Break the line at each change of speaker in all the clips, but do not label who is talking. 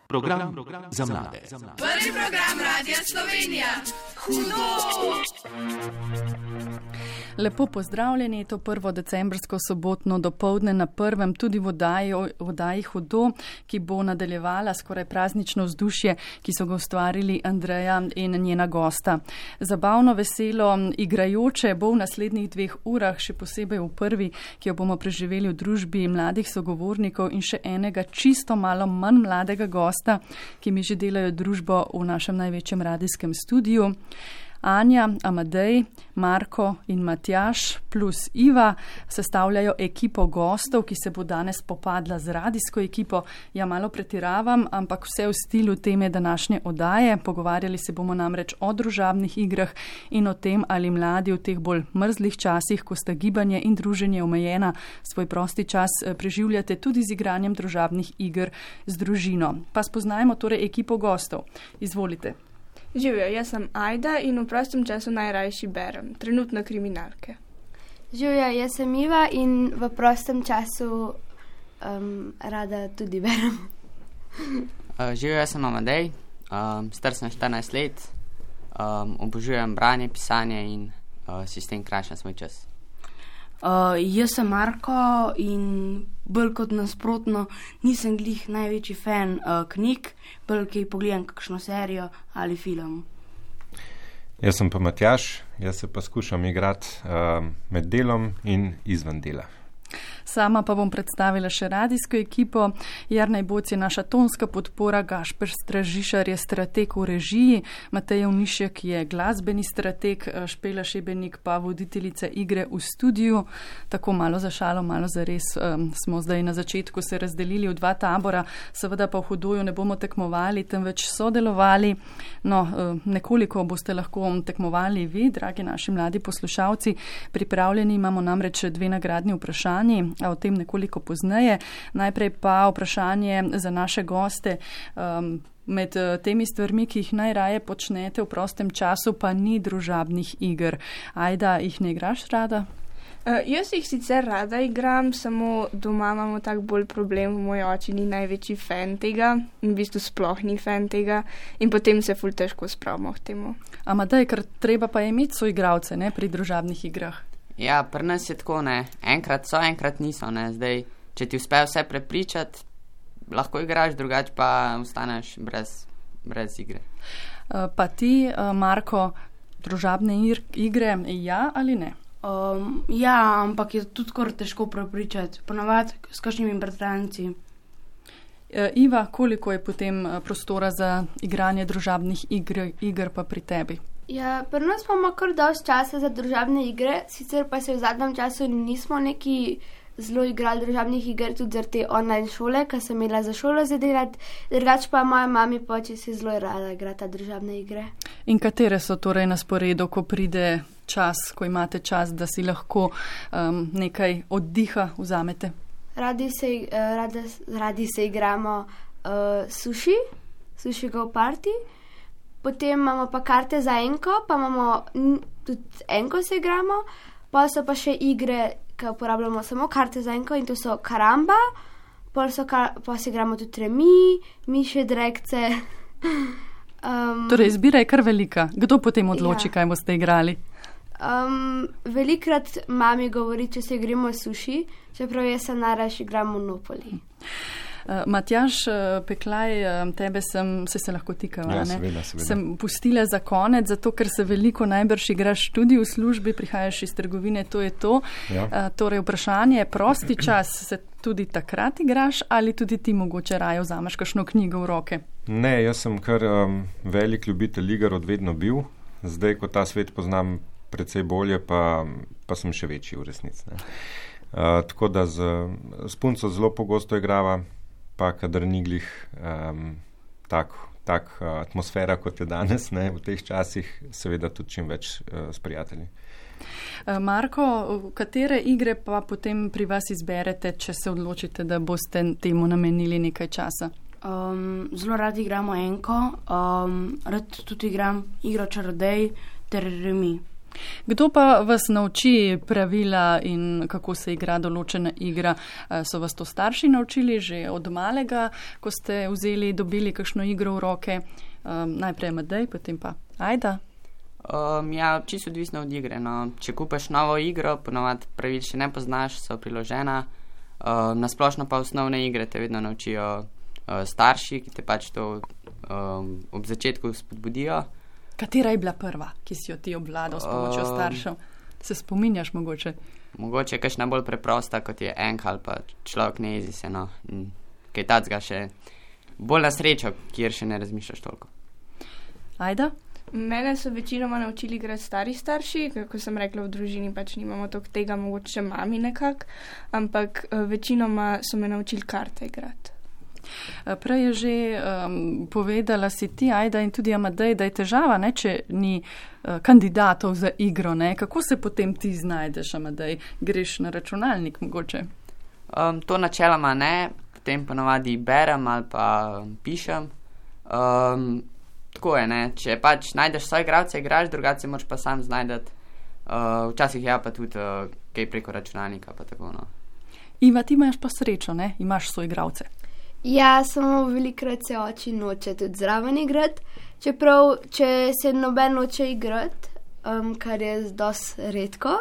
Program za mlade.
Prvi program Radia Slovenija. Hudo!
Lepo pozdravljeni, to 1. decembrsko sobotno dopoldne na prvem tudi v oddaji Hudo, ki bo nadaljevala skoraj praznično vzdušje, ki so ga ustvarili Andreja in njena gosta. Zabavno, veselo, igrajoče bo v naslednjih 2 urah, še posebej v prvi, ki jo bomo preživeli v družbi mladih sogovornikov in še enega čisto malo manj mladega gosta, ki mi že delajo družbo v našem največjem radijskem studiu. Anja, Amadej, Marko in Matjaž plus Iva sestavljajo ekipo gostov, ki se bo danes popadla z radijsko ekipo. Ja, malo pretiravam, ampak vse v stilu teme današnje oddaje. Pogovarjali se bomo namreč o družabnih igrah in o tem, ali mladi v teh bolj mrzlih časih, ko sta gibanje in druženje omejena, svoj prosti čas preživljate tudi z igranjem družabnih iger z družino. Pa spoznajmo torej ekipo gostov. Izvolite.
Živijo, jaz sem Ajda in v prostem času najrajši berem, trenutno kriminalke.
Živijo, jaz sem Iva in v prostem času rada tudi berem.
Živijo, jaz sem Amadej, star sem 14 let, obožujem branje, pisanje in si s tem krajšam svoj čas.
Jaz sem Marko in bolj kot nasprotno nisem glih največji fan knjig, bolj ki pogledam kakšno serijo ali film.
Jaz sem pa Matjaž, jaz se pa skušam igrati med delom in izven dela.
Sama pa bom predstavila še radijsko ekipo. Jernej Boc je naša tonska podpora, Gašper Stražišar je strateg v režiji, Matej Mišek je glasbeni strateg, Špela Šebenik pa voditeljica igre v studiu. Tako malo za šalo, malo za res smo zdaj na začetku se razdelili v 2 tabora, seveda pa v Hudoju ne bomo tekmovali, temveč sodelovali. No, nekoliko boste lahko tekmovali vi, dragi naši mladi poslušalci. Pripravljeni imamo namreč 2 nagradni vprašanji, a o tem nekoliko pozneje. Najprej pa vprašanje za naše goste. Med temi stvarmi, ki jih najraje počnete v prostem času, pa ni družabnih iger. Ajda, jih ne igraš rada?
Jaz jih sicer rada igram, samo doma imamo tak bolj problem, moj oči ni največji fan tega, v bistvu sploh ni fan tega in potem se ful težko spravimo k temu.
Amadej, ker treba pa imeti soigralce, ne, pri družabnih igrah.
Ja, pri nas je tako, ne. Enkrat so, enkrat niso, ne. Zdaj, če ti uspe vse prepričati, lahko igraš, drugače pa ostaneš brez igre.
Pa ti, Marko, družabne igre, ja ali ne?
Ja, ampak je tudi skoraj težko prepričati, ponavadi s kakšnimi bratranci.
Iva, koliko je potem prostora za igranje družabnih iger pa pri tebi?
Ja, pri nas imamo kar dosti časa za družabne igre, sicer pa se v zadnjem času nismo neki zelo igrali družabnih iger, tudi zaradi te online šole, ki sem imela za šolo zadelati, drugače pa moja mami pa če si zelo rada igrata družabne igre. In
katere so torej na sporedu, ko pride čas, ko imate čas, da si lahko nekaj oddiha vzamete?
Radi se igramo sushi go party. Potem imamo pa karte za enko, pa imamo tudi enko se igramo, pa so pa še igre, ki uporabljamo samo karte za enko in to so karamba, pa se igramo tudi remi, mišje drekce.
Torej, izbira je kar velika. Kdo potem odloči, kaj boste igrali?
Velikrat mami govori, če se igramo sushi, čeprav jaz se najraje igram Monopoly.
Matjaž Peklaj, tebe se lahko tikala,
ja, seveda.
Sem pustila za konec, zato ker se veliko najbrž igraš tudi v službi, prihajaš iz trgovine, to je to. Ja. Torej, vprašanje je, prosti čas, se tudi takrat igraš ali tudi ti mogoče raje vzameš kakšno knjigo v roke?
Ne, jaz sem kar velik ljubitelj iger od vedno bil. Zdaj, ko ta svet poznam precej bolje, pa sem še večji v resnici. Tako da s punco zelo pogosto igrava, pa kadar ni glih tak atmosfera, kot je danes, ne, v teh časih, seveda tudi čim več s prijatelji.
Marko, katere igre pa potem pri vas izberete, če se odločite, da boste temu namenili nekaj časa?
Zelo rad igramo enko, rad tudi igram igro čarodej ter remi.
Kdo pa vas nauči pravila in kako se igra določena igra? So vas to starši naučili že od malega, ko ste dobili kakšno igro v roke? Najprej Amadej, potem pa Ajda.
Ja, čisto odvisno od igre. No. Če kupaš novo igro, ponovadi pravil še ne poznaš, so priložena. Nasplošno pa osnovne igre te vedno naučijo starši, ki te pač to ob začetku spodbudijo.
Katera je bila prva, ki si jo ti obvladal s pomočjo staršev? Se spominjaš mogoče?
Mogoče kakšna bolj preprosta, kot je enka ali pa človek ne jezi se, no. Kaj tacga še bolj na srečo, kjer še ne razmišljaš toliko.
Ajda?
Mene so večinoma naučili igrati stari starši, kako sem rekla, v družini pač nimamo toliko tega, mogoče mami nekako, ampak večinoma so me naučili karte igrati.
Prej je že povedala si ti, Ajda, in tudi Amadej, da je težava, ne, če ni kandidatov za igro. Ne? Kako se potem ti znajdeš, Amadej? Greš na računalnik mogoče?
To načeloma ne, potem ponovadi berem ali pa pišem. Tako je, ne, če pač najdeš svoje igralce, igraš, drugače moraš pa sam znajdeti. Včasih ja pa tudi kaj preko računalnika, pa tako, no.
Iva, ti imaš pa srečo, ne? Imaš svoje igralce.
Ja, samo velikrat se oči noče tudi zraven igrati, čeprav če se noben noče igrati, kar je dosti redko,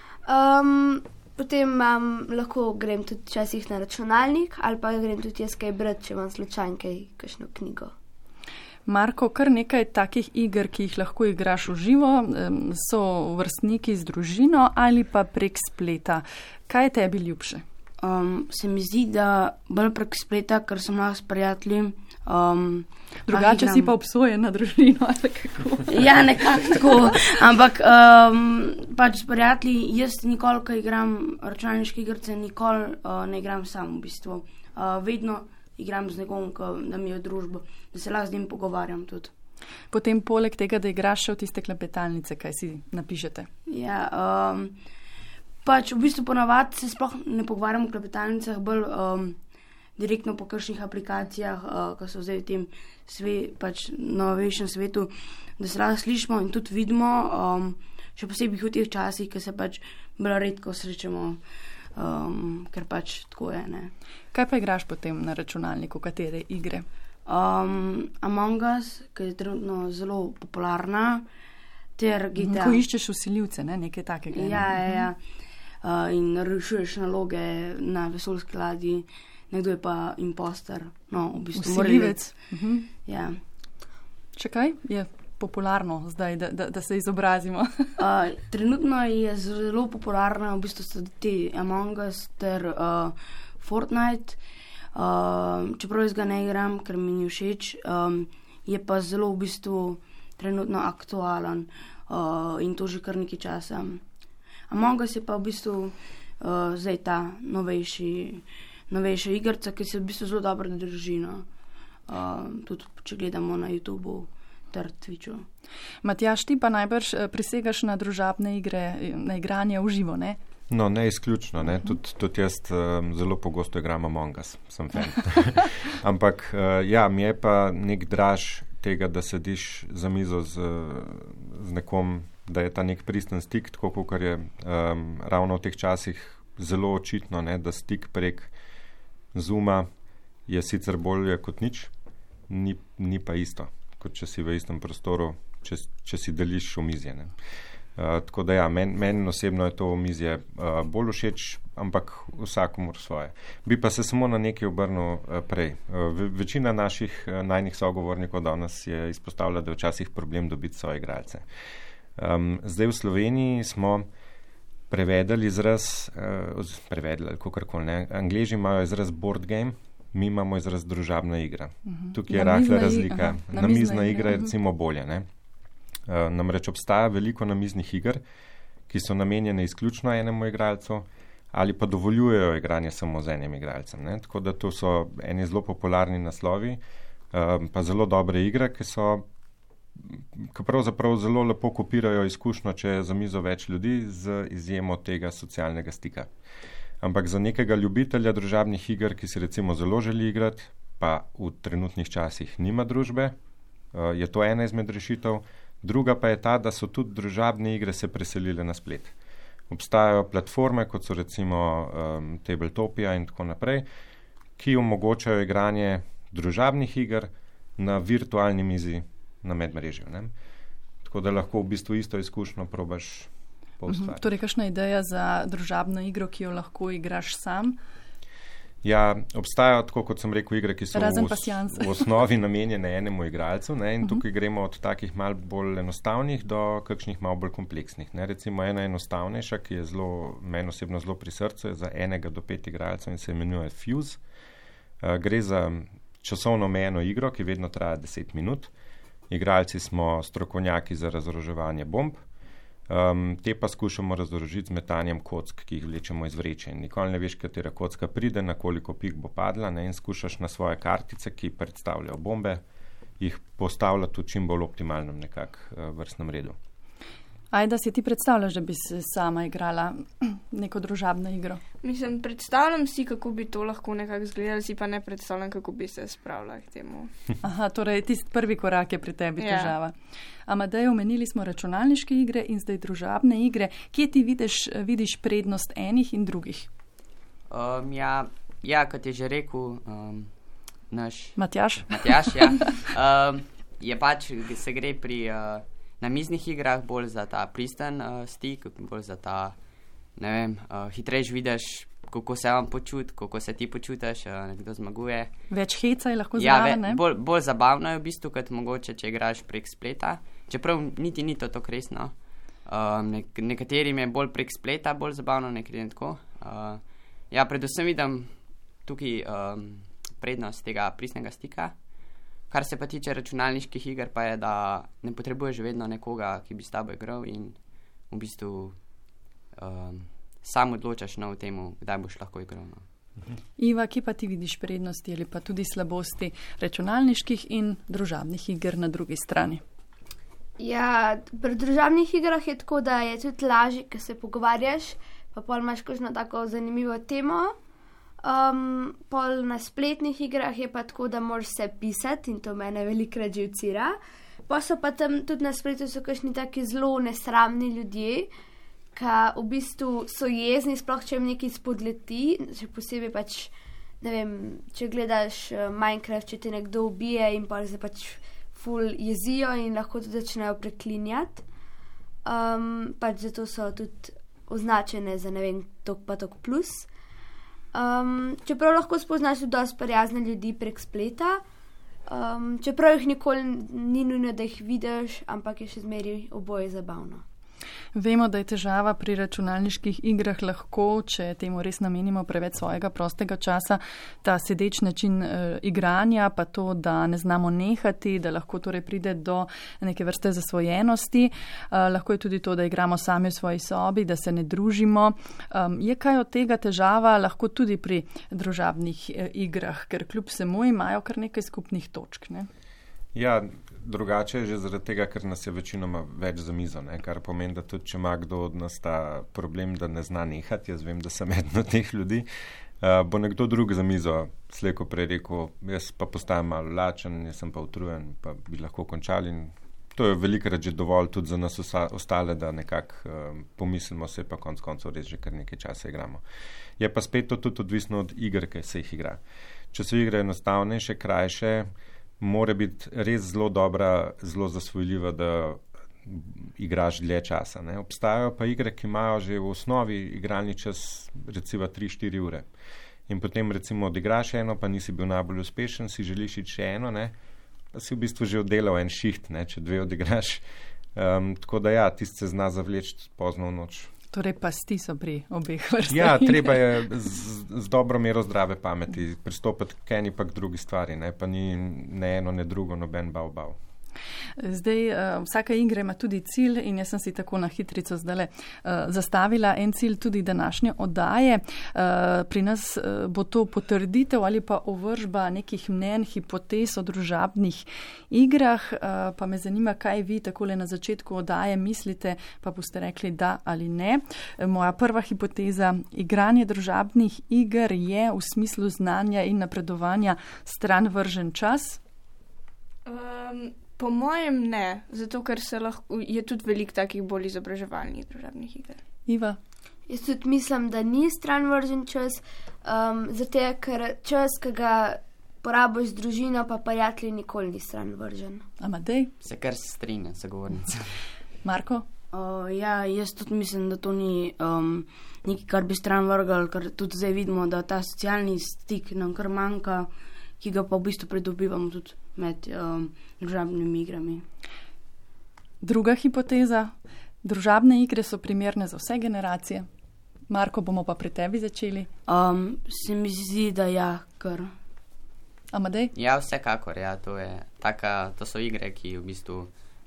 potem lahko grem tudi včasih na računalnik ali pa grem tudi jaz kaj brati, če imam slučajno kakšno knjigo.
Marko, kar nekaj takih iger, ki jih lahko igraš v živo, so vrstniki z družino ali pa prek spleta. Kaj je tebi ljubše?
Se mi zdi, da bolj prek spleta, ker sem lahko s prijatelji.
Drugače si pa obsojen na družino, ali kako?
Ja, nekako tako, ampak pač s prijatelji, jaz nikoli, ko igram računalniške igrice, nikoli ne igram sam v bistvu. Vedno igram z nekom, da mi je družbo, da se lahko z njim pogovarjam tudi.
Potem poleg tega, da igraš še v tiste klepetalnice, kaj si napišete?
Ja, pač v bistvu ponavadi se sploh ne pogovarjam v klepetalnicah, bolj direktno po kakšnih aplikacijah, ko so zdaj v tem pač novejšem svetu, da se lahko slišimo in tudi vidimo, še posebej v teh časih, ki se pač bolj redko srečamo, ker pač tako je, ne.
Kaj pa igraš potem na računalniku, katere igre?
Among Us, ki je trenutno zelo popularna, ter GTA.
Ko iščeš vsiljivce, ne, nekaj takega.
Ja. In rešuješ naloge na vesoljski ladji, nekdo je pa imposter, no, v bistvu
vsiljivec.
Ja.
Še kaj je popularno zdaj, da se izobrazimo?
Trenutno je zelo popularna v bistvu so te Among Us ter Fortnite, čeprav jaz ga ne igram, ker mi ni všeč, je pa zelo v bistvu trenutno aktualen in to že kar nekaj časa. Among Us je pa v bistvu zdaj ta novejša igrca, ki se v bistvu zelo dobro drži, no. Tudi če gledamo na YouTubeu ter Twitchu.
Matjaž, ti pa najbrž prisegaš na družabne igre, na igranje v živo, ne?
No, ne izključno, ne. Tudi jaz zelo pogosto igram Among Us, sem fan. Ampak ja, mi je pa nek draž tega, da sediš za mizo z nekom, da je ta nek pristen stik, tako kot je ravno v teh časih zelo očitno, ne, da stik prek Zooma je sicer bolje kot nič, ni pa isto, kot če si v istem prostoru, če si deliš omizje. Tako da ja, meni osebno je to omizje bolj všeč, ampak vsakomur svoje. Bi pa se samo na nekaj obrnil prej. Večina naših najnih sogovornikov danes je izpostavila, da je včasih problem dobiti svoje igralce. Zdaj v Sloveniji smo prevedli izraz, kakorkoli, ne. Angleži imajo izraz board game, mi imamo izraz družabna igra. Tukaj je rahla razlika. Namizna igra je recimo bolje, ne. Namreč obstaja veliko namiznih iger, ki so namenjene izključno enemu igralcu ali pa dovoljujejo igranje samo z enim igralcem, ne. Tako da to so eni zelo popularni naslovi, pa zelo dobre igre, ki pravzaprav zelo lepo kopirajo izkušnjo, če je za mizo več ljudi, z izjemo tega socialnega stika. Ampak za nekega ljubitelja družabnih iger, ki si recimo zelo želi igrati, pa v trenutnih časih nima družbe, je to ena izmed rešitev. Druga pa je ta, da so tudi družabne igre se preselile na splet. Obstajajo platforme, kot so recimo Tabletopia in tako naprej, ki omogočajo igranje družabnih iger na virtualni mizi na medmrežju. Ne? Tako da lahko v bistvu isto izkušnjo probaš poustvariti.
Torej, kakšna ideja za družabno igro, ki jo lahko igraš sam?
Ja, obstajajo, tako kot sem rekel, igre, ki so
v
osnovi namenjene enemu igralcu, ne, in tukaj gremo od takih malo bolj enostavnih do kakšnih malo bolj kompleksnih. Ne. Recimo ena enostavnejša, ki je meni osebno zelo pri srcu, je za 1 do 5 igralcev in se imenuje Fuse. Gre za časovno omejeno igro, ki vedno traja 10 minut. Igralci smo strokovnjaki za razoroževanje bomb. Te pa skušamo razorožiti z metanjem kock, ki jih vlečemo iz vreče. Nikoli ne veš, katera kocka pride, na koliko pik bo padla, ne, in skušaš na svoje kartice, ki predstavljajo bombe, jih postavljati v čim bolj optimalnem vrstnem redu.
Ajda, si ti predstavljaš, da bi se sama igrala neko družabno igro?
Mislim, predstavljam si, kako bi to lahko nekako izgledalo, si pa ne predstavljam, kako bi se spravila k temu.
Aha, torej tisti prvi korak je pri tebi težava. Amadej, omenili smo računalniške igre in zdaj družabne igre. Kje ti vidiš prednost enih in drugih?
Kot je že rekel naš
Matjaž,
je pač, se gre pri na miznih igrah bolj za ta pristen stik, bolj za ta, ne vem, hitrejš vidiš, kako se vam počuti, kako se ti počutiš, nekdo zmaguje.
Več heca je lahko zraven, ne?
Bolj zabavno je v bistvu, kot mogoče, če igraš prek spleta. Čeprav niti ni to resno. Nekaterim je bolj prek spleta, bolj zabavno, nekaterim tako. Predvsem vidim tukaj prednost tega pristnega stika. Kar se pa tiče računalniških iger, pa je, da ne potrebuješ vedno nekoga, ki bi s tabo igral in v bistvu sam odločaš v temu, kdaj boš lahko igral.
Iva, kje pa ti vidiš prednosti ali pa tudi slabosti računalniških in družabnih iger na drugi strani?
Ja, pri družabnih igrah je tako, da je tudi lažje, ker se pogovarjaš, pa pol imaš kakšno tako zanimivo temo. Pol na spletnih igrah je pa tako, da moraš se pisati in to mene velikrat živcira. Pa so pa tam tudi na spletu so kakšni taki zelo nesramni ljudje, ki v bistvu so jezni, sploh če jim nekaj spodleti, še posebej pač, ne vem, če gledaš Minecraft, če te nekdo ubije in pa se pač ful jezijo in lahko tudi začnejo preklinjati. Pač zato so tudi označene za, ne vem, tok pa tok plus. Čeprav lahko spoznaš tudi dosti prijazne ljudi prek spleta, čeprav jih nikoli ni nujno, da jih vidiš, ampak je še zmeraj oboje zabavno.
Vemo, da je težava pri računalniških igrah lahko, če temu res namenimo preveč svojega prostega časa, ta sedeč način igranja, pa to, da ne znamo nehati, da lahko torej pride do neke vrste zasvojenosti. Lahko je tudi to, da igramo sami v svoji sobi, da se ne družimo. Je kaj od tega težava lahko tudi pri družabnih igrah, ker kljub vsemu imajo kar nekaj skupnih točk, ne?
Ja, drugače je že zaradi tega, ker nas je večinoma več za mizo, ne? Kar pomeni, da tudi če ima kdo od nas ta problem, da ne zna nehati, jaz vem, da sem eden od teh ljudi, bo nekdo drug za mizo slej ko prej rekel, jaz pa postajam malo lačen, jaz sem pa utrujen, pa bi lahko končali in to je velikrat že dovolj tudi za nas ostale, da nekako pomislimo se, pa konc koncev res že kar nekaj časa igramo. Je pa spet to tudi odvisno od iger, ki se jih igra. Če so igre enostavnejše, krajše, mora biti res zelo dobra, zelo zasvojljiva, da igraš dlje časa. Ne? Obstajajo pa igre, ki imajo že v osnovi igralni čas recimo 3-4 ure. In potem recimo odigraš eno, pa nisi bil najbolj uspešen, si želiš iti še eno, ne? Pa si v bistvu že oddelal en šiht, ne? Če 2 odigraš. Tako da ja, tist se zna zavleči pozno v noč.
Torej pasti so pri obeh vrstah.
Ja, treba je z dobro mero zdrave pameti pristopiti k eni pa k drugi stvari, ne? Pa ni ne eno, ne drugo, noben bav.
Zdaj, vsaka igra ima tudi cilj in jaz sem si tako na hitrico zdajle zastavila en cilj tudi današnje oddaje. Pri nas bo to potrditev ali pa ovržba nekih mnenj, hipotez o družabnih igrah, pa me zanima, kaj vi takole na začetku oddaje mislite, pa boste rekli da ali ne. Moja prva hipoteza, igranje družabnih iger je v smislu znanja in napredovanja stran vržen čas?
Po mojem ne, zato ker je tudi veliko takih bolj izobraževalnih družabnih iger.
Iva?
Jaz tudi mislim, da ni stran vržen čas, zato ker čas, ki ga porabiš z družino, pa prijatelji, nikoli ni stran vržen.
Amadej?
Se kar strinjam, sogovornica.
Marko?
Ja, jaz tudi mislim, da to ni nekaj, kar bi stran vrgal, ker tudi zdaj vidimo, da ta socialni stik nam kar manjka, ki ga pa v bistvu pridobivamo tudi med družabnimi igrami.
Druga hipoteza. Družabne igre so primerne za vse generacije. Marko, bomo pa pri tebi začeli.
Se mi zdi, da ja, kar.
Amadej?
Ja, vsekakor, ja, to so igre, ki v bistvu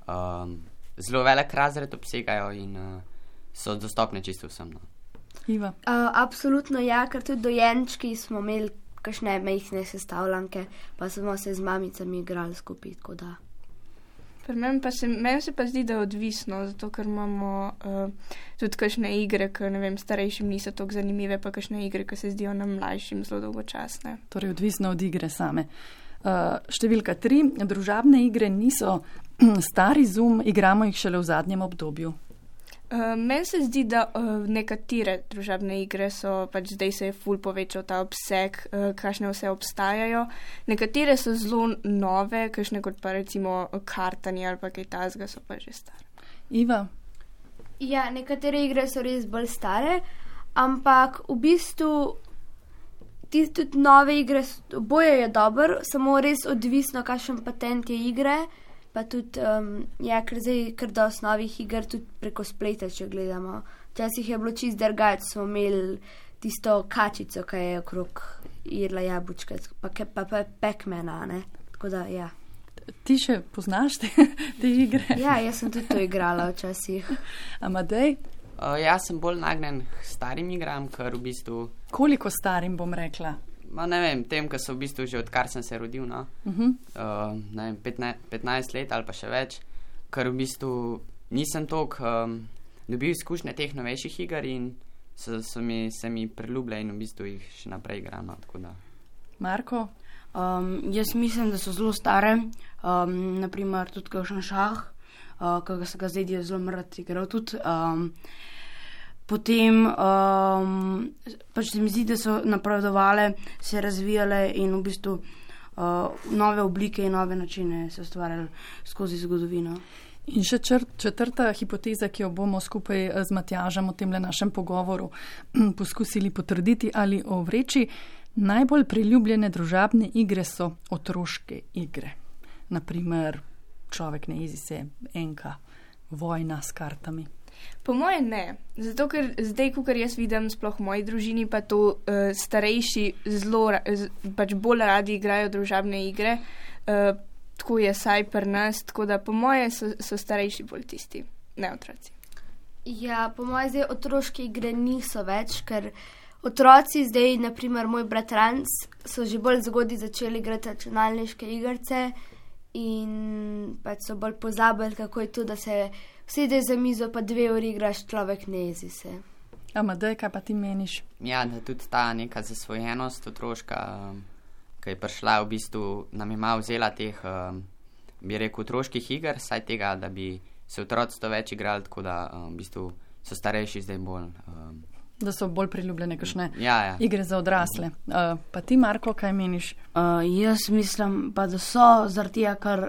zelo velik razred obsegajo in so dostopne čisto vsem. No.
Iva?
Absolutno ja, ker tudi dojenčki smo imeli kakšne majhne sestavljanke, pa smo se z mamicami igrali skupaj, tako da.
Meni se pa zdi, da je odvisno, zato ker imamo tudi kakšne igre, ki ne vem, starejšim niso tako zanimive, pa kakšne igre, ki se zdijo nam mlajšim zelo dolgočasne.
Torej, odvisno od igre same. Številka 3. Družabne igre niso stari izum, igramo jih šele v zadnjem obdobju.
Meni se zdi, da nekatere družabne igre so, pač zdaj se je ful povečal ta obseg, kakšne vse obstajajo. Nekatere so zelo nove, kakšne kot pa recimo kartanje ali pa kaj tazga so pa že stare.
Iva?
Ja, nekatere igre so res bolj stare, ampak v bistvu tudi nove igre, oboje je dobro, samo res odvisno, kakšen patent je igre. Pa tudi, ker zdaj kar dosti novih iger tudi preko spleta, če gledamo. Včasih je bilo čisto drugače, smo imeli tisto kačico, ki je okrog jedla jabučka, pa Pac-Mana, ne? Tako da, ja.
Ti še poznaš te igre?
Ja, jaz sem tudi to igrala včasih.
Amadej?
Jaz sem bolj nagnjen k starim igram, ker v bistvu...
Koliko starim bom rekla?
Ne vem, tem, ki so v bistvu že odkar sem se rodil, no. Ne vem, 15 let ali pa še več, ker v bistvu nisem toliko dobil izkušnje teh novejših iger in se mi priljubile in v bistvu jih še naprej igram, no, tako da.
Marko?
Jaz mislim, da so zelo stare, naprimer tudi kakšen šah, ki se ga zdaj zelo mrad igral tudi. Potem pač se mi zdi, da so napredovale, se razvijale in v bistvu nove oblike in nove načine se ustvarjali skozi zgodovino.
In še četrta hipoteza, ki jo bomo skupaj z Matjažem v temle našem pogovoru poskusili potrditi ali ovreči. Najbolj priljubljene družabne igre so otroške igre. Naprimer, človek ne jezi se, enka, vojna s kartami.
Po moje ne, zato ker zdaj, ko jaz vidim sploh v moji družini, pa to starejši pač bolj radi igrajo družabne igre, tako je saj pri nas, tako da po moje so starejši bolj tisti, ne otroci.
Ja, po moje zdaj otroške igre niso več, ker otroci zdaj, naprimer moj bratranc, so že bolj zgodaj začeli igrati računalniške igrice in pač so bolj pozabili, kako je to, da se sedeš za mizo, pa 2 uri igraš, človek ne jezi se.
Amadej, kaj pa ti meniš?
Ja, da tudi ta neka zasvojenost otroška, ki je prišla v bistvu, nam je malo vzela teh, bi rekel, otroških iger, saj tega, da bi se otroci to več igrali, tako da v bistvu so starejši zdaj bolj.
Da so bolj priljubljene kakšne
igre
za odrasle. Pa ti, Marko, kaj meniš?
Jaz mislim pa, da so zaradi tega, ker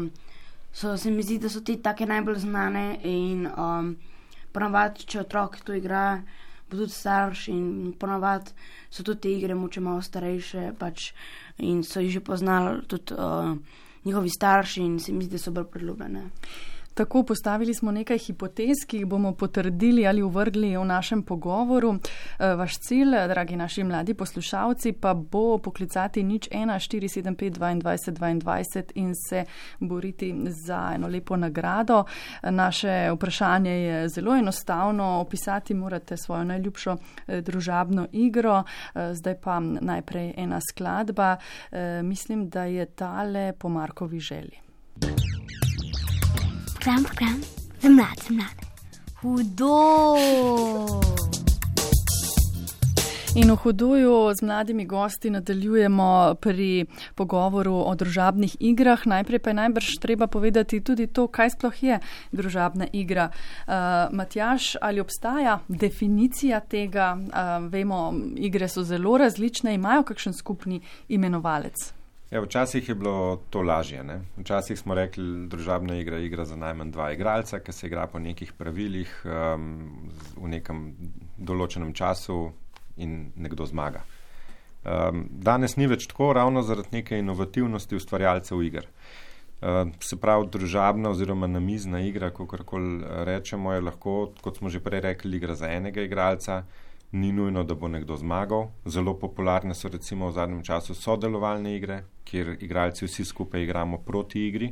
se mi zdi, da so te take najbolj znane in ponavadi, če otrok to igra, bo tudi starš in ponavadi so tudi te igre moče malo starejše pač in so jih že poznali tudi njihovi starši in se mi zdi, da so bolj priljubljene.
Tako, postavili smo nekaj hipotez, ki jih bomo potrdili ali uvrgli v našem pogovoru. Vaš cilj, dragi naši mladi poslušalci, pa bo poklicati 01 475 22 22 in se boriti za eno lepo nagrado. Naše vprašanje je zelo enostavno, opisati morate svojo najljubšo družabno igro. Zdaj pa najprej ena skladba. Mislim, da je tale po Markovi želji.
Program za mlade. Hudo!
In v Hudoju z mladimi gosti nadaljujemo pri pogovoru o družabnih igrah. Najprej pa je najbrž treba povedati tudi to, kaj sploh je družabna igra. Matjaž, ali obstaja definicija tega? Vemo, igre so zelo različne, imajo kakšen skupni imenovalec?
Ja, včasih je bilo to lažje. Ne? Včasih smo rekli, družabna igra za najmanj 2 igralca, ki se igra po nekih pravilih v nekem določenem času in nekdo zmaga. Danes ni več tako, ravno zaradi neke inovativnosti ustvarjalcev iger. Se pravi, družabna oziroma namizna igra, kakorkoli rečemo, je lahko, kot smo že prej rekli, igra za enega igralca, ni nujno, da bo nekdo zmagal. Zelo popularne so recimo v zadnjem času sodelovalne igre, kjer igralci vsi skupaj igramo proti igri.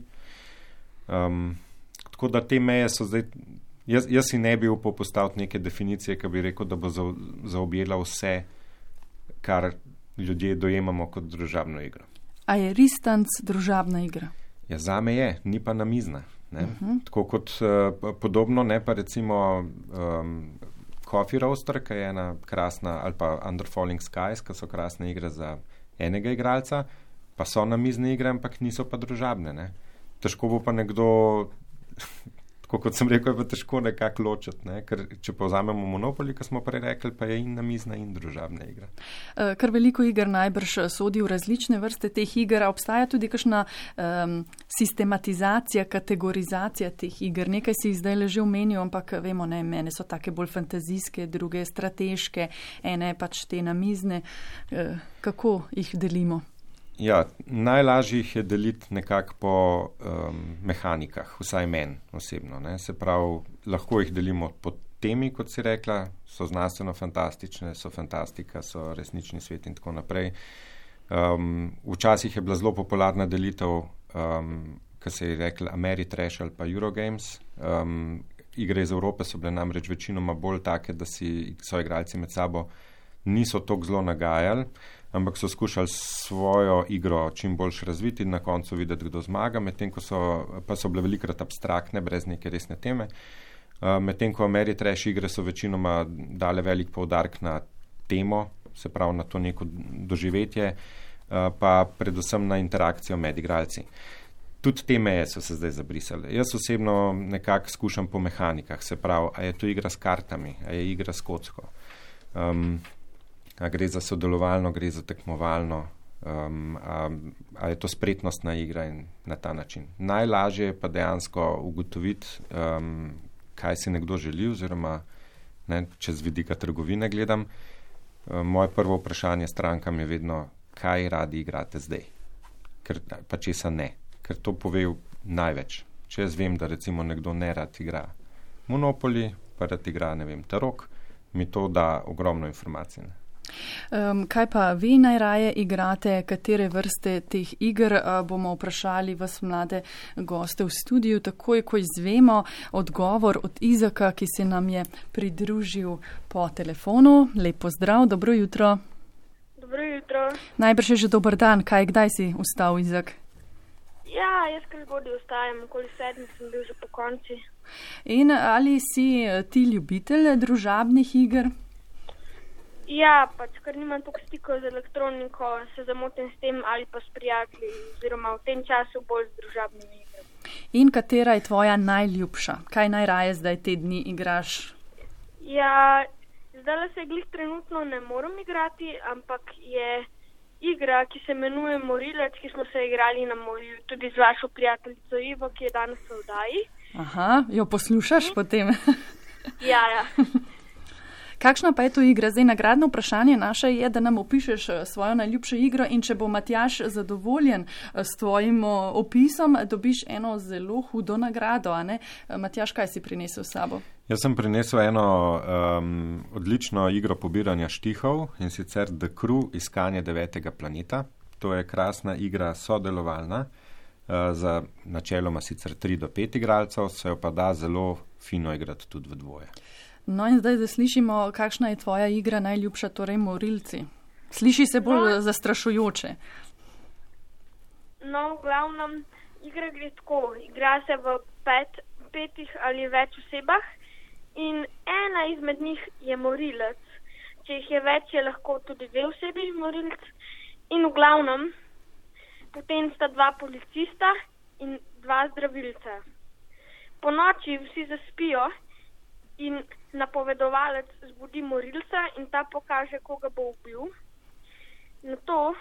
Tako da te meje so zdaj... Jaz si ne bi upal postaviti neke definicije, ki bi rekel, da bo zaobjela vse, kar ljudje dojemamo kot družabno igro.
A je ristanc družabna igra?
Ja, zame je, ni pa namizna. Ne? Tako kot podobno, ne pa recimo Coffee Roaster, ki je ena krasna, ali pa Under Falling Skies, ki so krasne igre za enega igralca, pa so namizne igre, ampak niso pa družabne. Ne? Težko bo pa nekdo... Kot sem rekel, je pa težko nekako ločiti, ne? Ker če povzamemo Monopoly, ki smo prej rekli, pa je in namizna in družabna igra.
Kar veliko iger najbrž sodi v različne vrste teh iger. Obstaja tudi kakšna sistematizacija, kategorizacija teh iger. Nekaj si zdaj že omenil, ampak vemo, ne, ene so take bolj fantazijske, druge strateške, ene pač te namizne. Kako jih delimo?
Ja, najlažje jih je deliti nekako po mehanikah, vsaj meni osebno. Ne. Se pravi, lahko jih delimo po temi, kot si rekla, so znanstveno fantastične, so fantastika, so resnični svet in tako naprej. Včasih je bila zelo popularna delitev, ki se je rekla Ameritrash ali pa Eurogames. Igre iz Evrope so bile namreč večinoma bolj take, da so igralci med sabo niso toliko zelo nagajali, ampak so skušali svojo igro čim boljš razviti in na koncu videti, kdo zmaga, medtem ko pa so bile velikrat abstraktne, brez neke resne teme. Medtem ko Ameritrash igre so večinoma dale velik poudarek na temo, se pravi na to neko doživetje, pa predvsem na interakcijo med igralci. Tudi te meje so se zdaj zabrisale. Jaz osebno nekako skušam po mehanikah, se pravi, a je to igra s kartami, a je igra s kocko. A gre za sodelovalno, gre za tekmovalno, a je to spretnostna igra in na ta način. Najlažje je pa dejansko ugotoviti, kaj si nekdo želi, oziroma ne, če z vidika trgovine gledam. Moje prvo vprašanje strankam je vedno, kaj radi igrate zdaj, pa česa ne, ker to pove največ. Če jaz vem, da recimo nekdo ne rad igra Monopoly, pa rad igra, ne vem, Tarok, mi to da ogromno informacij.
Kaj pa vi najraje igrate, katere vrste teh iger? Bomo vprašali vas mlade goste v studiu, takoj ko izvemo odgovor od Izaka, ki se nam je pridružil po telefonu. Lep pozdrav, dobro jutro.
Dobro jutro.
Najbrž je že dober dan, kdaj si vstal, Izak?
Ja, jaz kar zgodaj vstajam, okoli 7 sem bil že po konci.
In ali si ti ljubitelj družabnih iger?
Ja, pač, ker nimam toliko stikov z elektroniko, se zamotim s tem ali pa s prijatelji, oziroma v tem času bolj z družabnimi igrami.
In katera je tvoja najljubša? Kaj najraje zdaj te dni igraš?
Ja, zdaj se glih trenutno ne moram igrati, ampak je igra, ki se imenuje Morilec, ki smo se igrali na morju, tudi z vašo prijateljico Ivo, ki je danes v oddaji.
Aha, jo poslušaš potem?
Ja.
Kakšna pa je to igra? Zdaj, nagradno vprašanje naše je, da nam opišeš svojo najljubšo igro in če bo Matjaž zadovoljen s tvojim opisom, dobiš eno zelo hudo nagrado, a ne? Matjaž, kaj si prinesel s sabo?
Jaz sem prinesel eno odlično igro pobiranja štihov, in sicer The Crew, iskanje 9. planeta. To je krasna igra sodelovalna, za načeloma sicer 3 do 5 igralcev, se jo pa da zelo fino igrati tudi v dvoje.
No in zdaj zaslišimo, kakšna je tvoja igra najljubša, torej Morilci. Sliši se bolj zastrašujoče.
No, v glavnem, igra gre tako. Igra se v 5 ali več osebah in ena izmed njih je morilec. če jih je več, je lahko tudi 2 osebi morilc. In v glavnem, potem sta 2 policista in 2 zdravilca. Po noči vsi zaspijo in napovedovalec zbudi morilca in ta pokaže, koga bo ubil. Nato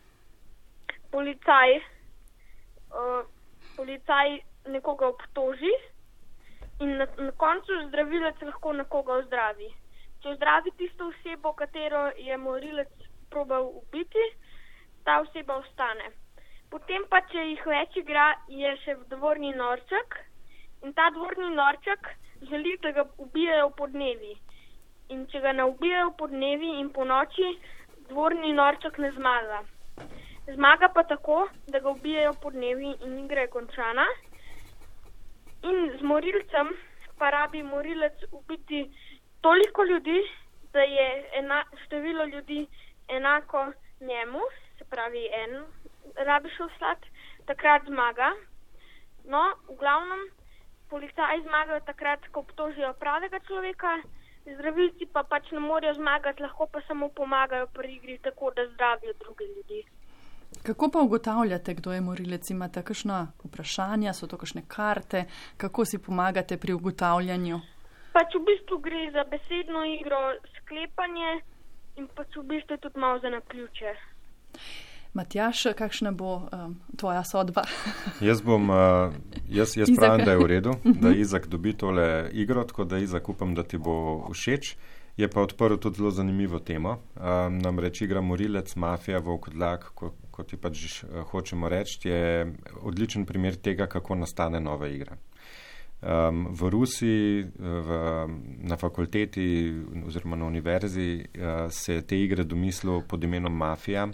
policaj nekoga obtoži in na koncu zdravilec lahko nekoga ozdravi. Če ozdravi tisto osebo, katero je morilec probal ubiti, ta oseba ostane. Potem pa, če jih več igra, je še dvorni norček in ta dvorni norček želi, da ga ubijajo podnevi. In če ga ne ubijajo podnevi in po noči, dvorni norček ne zmaga. Zmaga pa tako, da ga ubijajo podnevi in igra je končana. In z morilcem pa rabi morilec ubiti toliko ljudi, da je število ljudi enako njemu, se pravi rabi še ostati, takrat zmaga. No, v glavnem, policaji zmagajo takrat, ko obtožijo pravega človeka, zdravilci pa pač ne morejo zmagati, lahko pa samo pomagajo pri igri tako, da zdravijo druge ljudi.
Kako pa ugotavljate, kdo je morilec? Imate kakšna vprašanja, so to kakšne karte? Kako si pomagate pri ugotavljanju?
Pač v bistvu gre za besedno igro, sklepanje in pač v bistvu tudi malo za naključje.
Matjaž, kakšna bo tvoja sodba?
Jaz pravim, da je v redu, da Izak dobi tole igro, tako da Izak upam, da ti bo všeč. Je pa odprl tudi zelo zanimivo temo. Namreč igra Morilec, Mafija, Volkodlak, kot ti pač hočemo reči, je odličen primer tega, kako nastane nova igra. V Rusiji, na fakulteti oziroma na univerzi se je te igre domislil pod imenom Mafija.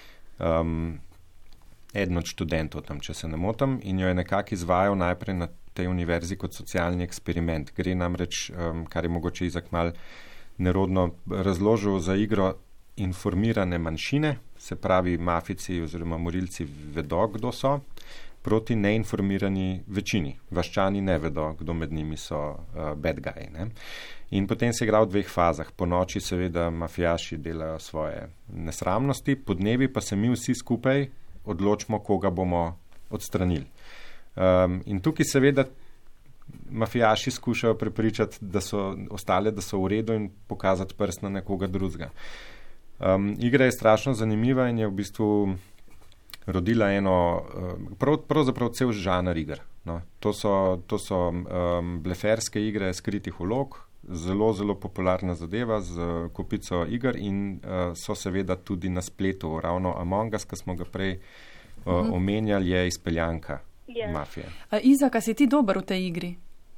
Eden od študentov tam, če se ne motim, in jo je nekako izvajal najprej na tej univerzi kot socialni eksperiment. Gre namreč, kar je mogoče Izak mal nerodno razložil, za igro informirane manjšine, se pravi mafici oziroma morilci vedo, kdo so, proti neinformirani večini. Vaščani ne vedo, kdo med njimi so bad guy. Ne? In potem se igra v 2 fazah. Po noči seveda mafijaši delajo svoje nesramnosti, po dnevi pa se mi vsi skupaj odločimo, koga bomo odstranili. In tukaj seveda mafijaši skušajo prepričati, da so ostale, da so v redu in pokazati prst na nekoga drugega. Igra je strašno zanimiva in je v bistvu rodila pravzaprav cel žanr iger. No. To so bleferske igre skritih vlog, zelo, zelo popularna zadeva z kopico iger in so seveda tudi na spletu. Ravno Among Us, ki smo ga prej omenjali, je izpeljanka mafije.
Izak, a si ti dober v tej igri?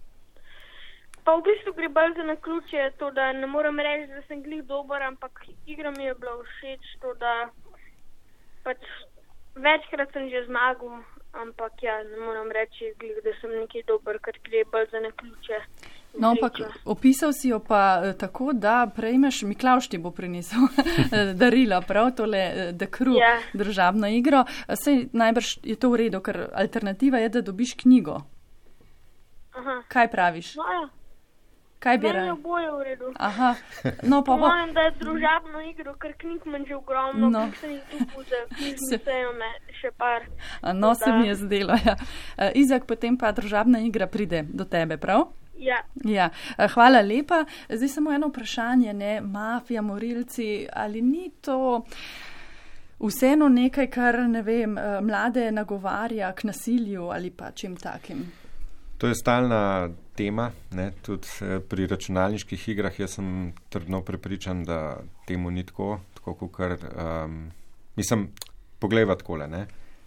Pa v bistvu gre bolj za naključje, to da ne morem reči, da sem glih dober, ampak igra mi je bila všeč, to da pač večkrat sem že zmagal, ampak ja, ne morem reči glih, da sem nekaj dober, ker gre bolj za naključje.
No, ampak opisal si jo pa tako, da prejmeš, Miklavž ti bo prinesel darila, prav tole The Crew, družabno igro. Sej najbrž je to v redu, ker alternativa je, da dobiš knjigo.
Aha.
Kaj praviš?
No, ja.
Kaj bi
Meni je oboje v redu.
Aha. No, pa
mojem, da je družabno igro, ker knjig manj že ogromno, ker se jih tu puze, knjižnicejo me še par.
No, se mi je zdelo, ja. Izak, potem pa družabna igra pride do tebe, prav?
Ja.
Hvala lepa. Zdaj samo eno vprašanje, ne, mafija, morilci, ali ni to vseeno nekaj, kar, ne vem, mlade nagovarja k nasilju ali pa čim takim?
To je stalna tema, ne, tudi pri računalniških igrah. Jaz sem trdno prepričan, da temu ni tako kakor, poglejva takole, ne.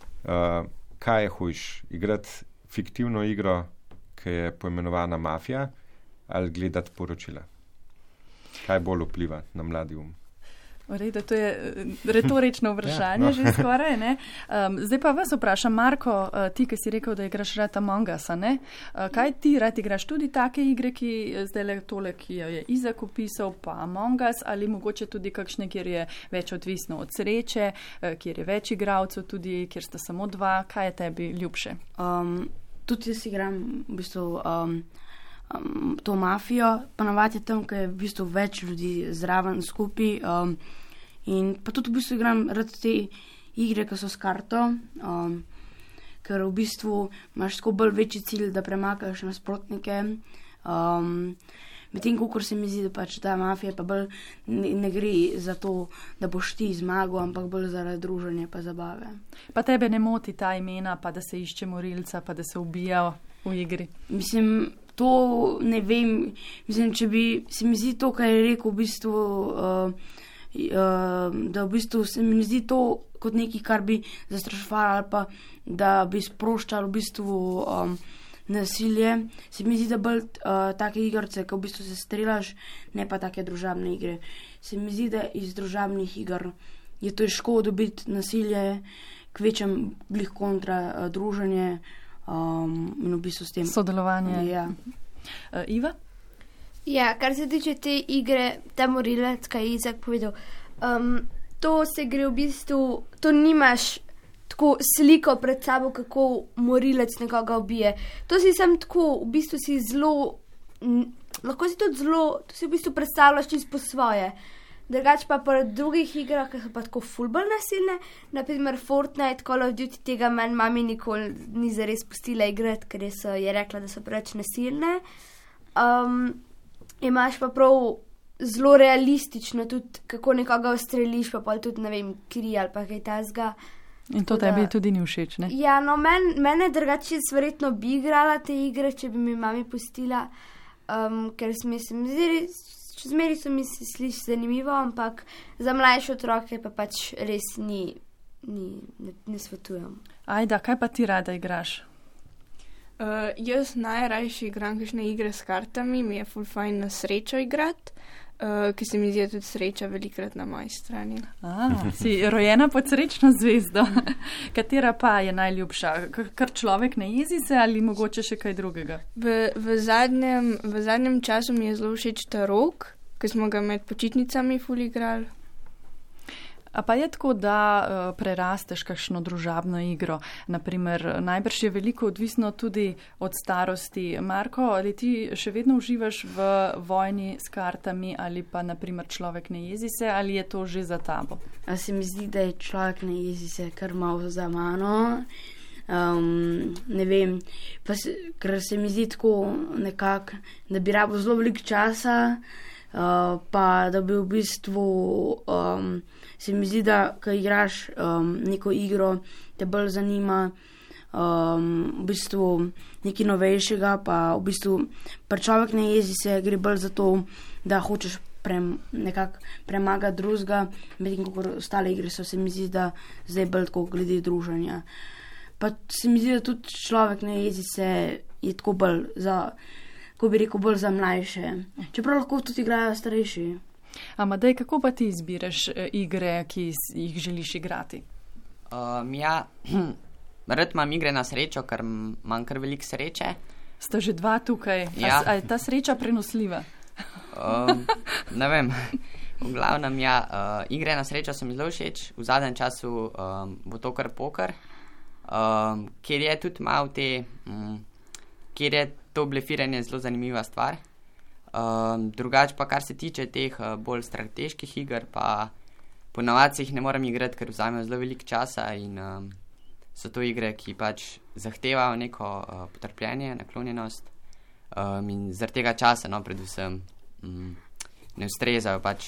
Kaj je hujš? Igrati fiktivno igro, ki je poimenovana Mafija, ali gledati poročila? Kaj bolj vpliva na mladi um?
V redu, to je retorično vprašanje, že skoraj, ne. Zdaj pa vas vprašam, Marko, ti, ki si rekel, da igraš rad Among Us, ne? Kaj ti rad igraš? Tudi take igre, ki zdaj le tole, ki jo je Izak opisal, pa Among Us, ali mogoče tudi kakšne, kjer je več odvisno od sreče, kjer je več igralcev tudi, kjer sta samo 2, kaj je tebi ljubše?
Tudi jaz igram v bistvu to mafijo. Ponavadi je tam, ker je v bistvu več ljudi zraven skupaj. In pa tudi v bistvu igram rad te igre, ki so s karto, ker v bistvu imaš tako bolj večji cilj, da premakaš nasprotnike. Medtem, ko se mi zdi, da pač ta mafija pa bolj ne gre za to, da boš ti zmagal, ampak bolj zaradi druženja pa zabave.
Pa tebe ne moti ta imena, pa da se išče morilca, pa da se ubija v igri?
Mislim, to ne vem. Mislim, če bi se mi zdi to, kar je rekel v bistvu, da v bistvu se mi zdi to kot nekaj, kar bi zastraševalo ali pa da bi sproščalo v bistvu nasilje. Se mi zdi, da bolj take igrce, ko v bistvu se strelaš, ne pa take družabne igre. Se mi zdi, da iz družabnih iger je težko dobiti nasilje, kvečem glih kontra druženje in v bistvu s tem
sodelovanje.
Ja.
Iva?
Ja, kar se tiče te igre, ta morilec, kaj je Izak povedal, to se gre v bistvu, to nimaš tako sliko pred sabo, kako morilec nekoga ubije. To si sam tako, v bistvu si zelo, lahko si tudi zelo, to si v bistvu predstavljaš čisto po svoje. Drugače pa po drugih igrah, ki so pa tako fulbol nasilne, naprimer Fortnite, Call of Duty, tega mami nikoli ni zares pustila igrati, ker je rekla, da so preveč nasilne. Imaš pa prav zelo realistično tudi, kako nekoga ustreliš, pa tudi, ne vem, kri ali pa kaj tazga.
In to tebi tudi ni všeč, ne?
Ja, no, mene drugače verjetno bi igrala te igre, če bi mi mami pustila, ker zmeri so mi se sliši zanimivo, ampak za mlajše otroke pa pač res ne svetujem.
Ajda, kaj pa ti rada igraš?
Jaz najrajši igram kakšne igre s kartami, mi je ful fajn na srečo igrati, ki se mi zdi tudi sreča velikrat na moji strani.
Si rojena pod srečno zvezdo. Katera pa je najljubša? Kar človek ne jezi se ali mogoče še kaj drugega?
V zadnjem času mi je zelo všeč Tarok, ki smo ga med počitnicami ful igrali.
A pa je tako, da prerasteš kakšno družabno igro? Naprimer, najbrž je veliko odvisno tudi od starosti. Marko, ali ti še vedno uživaš v vojni s kartami ali pa naprimer človek ne jezi se ali je to že za tabo?
A se mi zdi, da je človek ne jezi se kar malo za mano. Ne vem, ker se mi zdi tako nekako, da bi rabo zelo veliko časa, pa da bi v bistvu se mi zdi, da ko igraš neko igro, te bolj zanima v bistvu nekaj novejšega, pa v bistvu pa človek ne jezi se, gre bolj za to, da hočeš nekako premagati drugega, medtem ko ostale igre so, se mi zdi, da zdaj bolj tako glede druženja. Pa se mi zdi, da tudi človek ne jezi se, je tako bolj za, ko bi rekel, bolj za mlajše. Čeprav lahko tudi igrajo starejši.
Amadej, kako pa ti izbiraš igre, ki jih želiš igrati?
Ja, rad imam igre na srečo, ker imam kar veliko sreče.
Sta že dva tukaj.
Ja.
A je ta sreča prenosljiva?
Ne vem. V glavnem, ja, igre na srečo so mi zelo všeč. V zadnjem času bo to kar poker, kjer je tudi malo kjer je to blefiranje zelo zanimiva stvar. Drugače pa, kar se tiče teh bolj strateških iger, pa ponavadi se jih ne morem igrati, ker vzamejo zelo veliko časa in so to igre, ki pač zahtevajo neko potrpljenje, naklonjenost in zaradi tega časa, no, predvsem ne ustrezajo pač